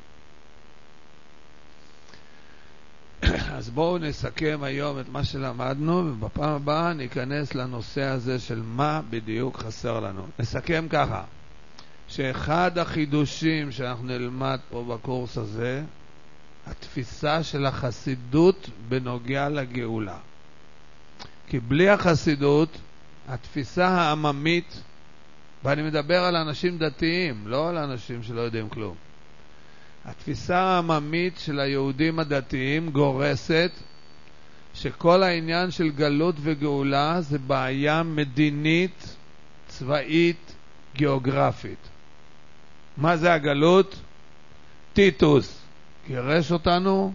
אז בואו נסכם היום את מה שלמדנו, ובפעם הבאה ניכנס לנושא הזה של מה בדיוק חסר לנו. נסכם ככה, שאחד החידושים שאנחנו נלמד פה בקורס הזה, התפיסה של החסידות בנוגע לגאולה. כי בלי החסידות, התפיסה העממית, ואני מדבר על אנשים דתיים, לא על אנשים שלא יודעים כלום, התפיסה העממית של היהודים הדתיים גורסת שכל העניין של גלות וגאולה זה בעיה מדינית, צבאית, גיאוגרפית. מה זה הגלות? טיטוס גירש אותנו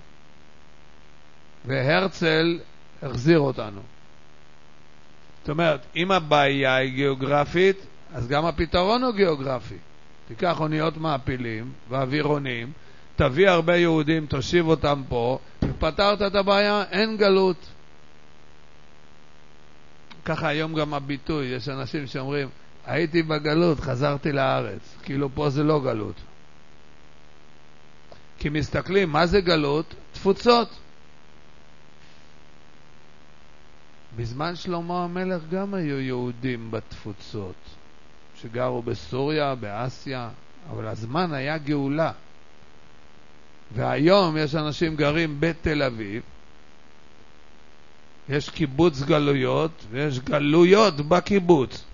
והרצל החזיר אותנו. זאת אומרת, אם הבעיה היא גיאוגרפית, אז גם הפתרון הוא גיאוגרפי. תיקח אוניות מעפילים ואווירונים, תביא הרבה יהודים, תושיב אותם פה, ופתרת את הבעיה, אין גלות. ככה היום גם הביטוי, יש אנשים שאומרים, הייתי בגלות, חזרתי לארץ. כאילו פה זה לא גלות. כי מסתכלים, מה זה גלות? תפוצות. בזמן שלמה המלך גם היו יהודים בתפוצות, שגרו בסוריה, באסיה, אבל הזמן היה גאולה. והיום יש אנשים גרים בתל אביב, יש קיבוץ גלויות ויש גלויות בקיבוץ.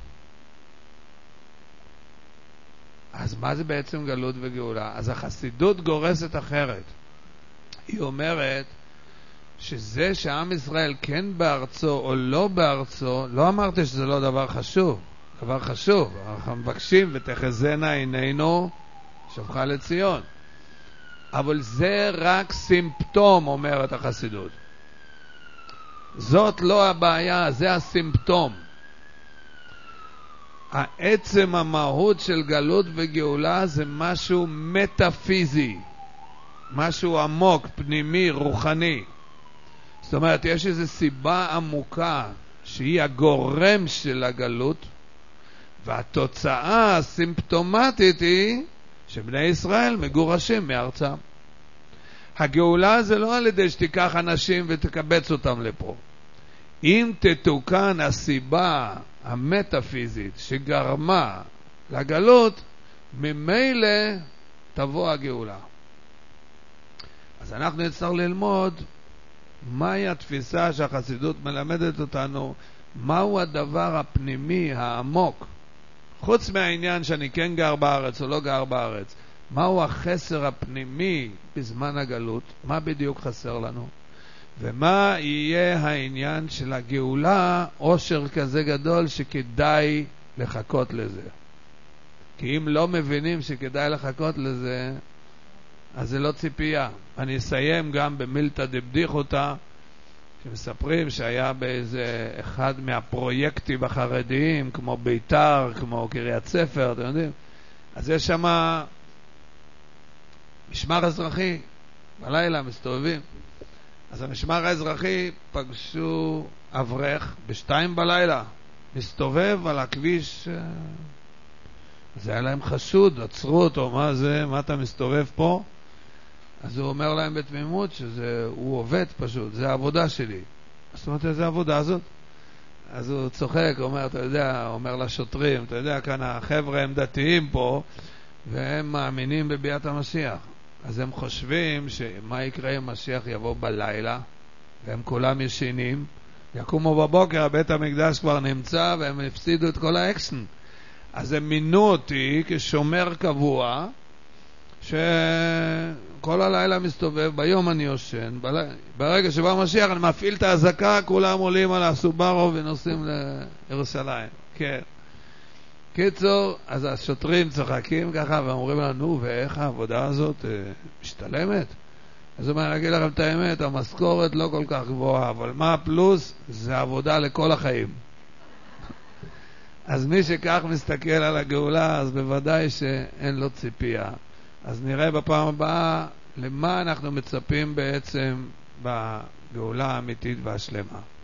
אז מה זה בעצם גלות וגאולה? אז החסידות גורסת אחרת. היא אומרת שזה שעם ישראל כן בארצו או לא בארצו, לא אמרתי שזה לא דבר חשוב, דבר חשוב. אנחנו מבקשים ותחזינה עינינו שובך לציון, אבל זה רק סימפטום, אומרת החסידות. זאת לא הבעיה, זה הסימפטום. העצם המהות של גלות וגאולה זה משהו מטאפיזי, משהו עמוק, פנימי, רוחני. זאת אומרת, יש איזו סיבה עמוקה שהיא הגורם של הגלות, והתוצאה הסימפטומטית היא שבני ישראל מגורשים מארצם. הגאולה זה לא על ידי שתיקח אנשים ותקבץ אותם לפה. אם תתוקן הסיבה המטאפיזית שגרמה לגלות, ממילא תבוא הגאולה. אז אנחנו נצטרך ללמוד מהי התפיסה שהחסידות מלמדת אותנו, מהו הדבר הפנימי, העמוק, חוץ מהעניין שאני כן גר בארץ או לא גר בארץ. מהו החסר הפנימי בזמן הגלות? מה בדיוק חסר לנו? ומה יהיה העניין של הגאולה, עושר כזה גדול שכדאי לחכות לזה? כי אם לא מבינים שכדאי לחכות לזה, אז זה לא ציפייה. אני אסיים גם במילתא דבדיחותא, שמספרים שהיה באיזה אחד מהפרויקטים החרדיים, כמו ביתר, כמו קריית ספר, אתם יודעים? אז יש שם משמר אזרחי, בלילה מסתובבים. אז המשמר האזרחי פגשו אברך ב2 בלילה, מסתובב על הכביש. זה היה להם חשוד, עצרו אותו, מה זה, מה אתה מסתובב פה? אז הוא אומר להם בתמימות שהוא עובד פשוט, זה העבודה שלי. זאת אומרת, איזה עבודה זאת? אז הוא צוחק, אומר, אתה יודע, אומר לשוטרים, אתה יודע, כאן החבר'ה הם דתיים פה, והם מאמינים בביאת המשיח. אז הם חושבים שמה יקרה אם משיח יבוא בלילה, והם כולם ישנים, יקומו בבוקר, בית המקדש כבר נמצא, והם הפסידו את כל האקשן. אז הם מינו אותי כשומר קבוע, שכל הלילה מסתובב, ביום אני יושן, ברגע שבא משיח אני מפעיל את ההזקה, כולם עולים על הסוברו ונוסעים לירושלים. כן. קיצור, אז השוטרים צוחקים ככה ואומרים לנו, ואיך העבודה הזאת משתלמת? אז הוא אומר, אגיד לכם את האמת, המשכורת לא כל כך גבוהה, אבל מה הפלוס? זה עבודה לכל החיים. אז מי שכך מסתכל על הגאולה, אז בוודאי שאין לו ציפייה. אז נראה בפעם הבאה למה אנחנו מצפים בעצם בגאולה האמיתית והשלמה.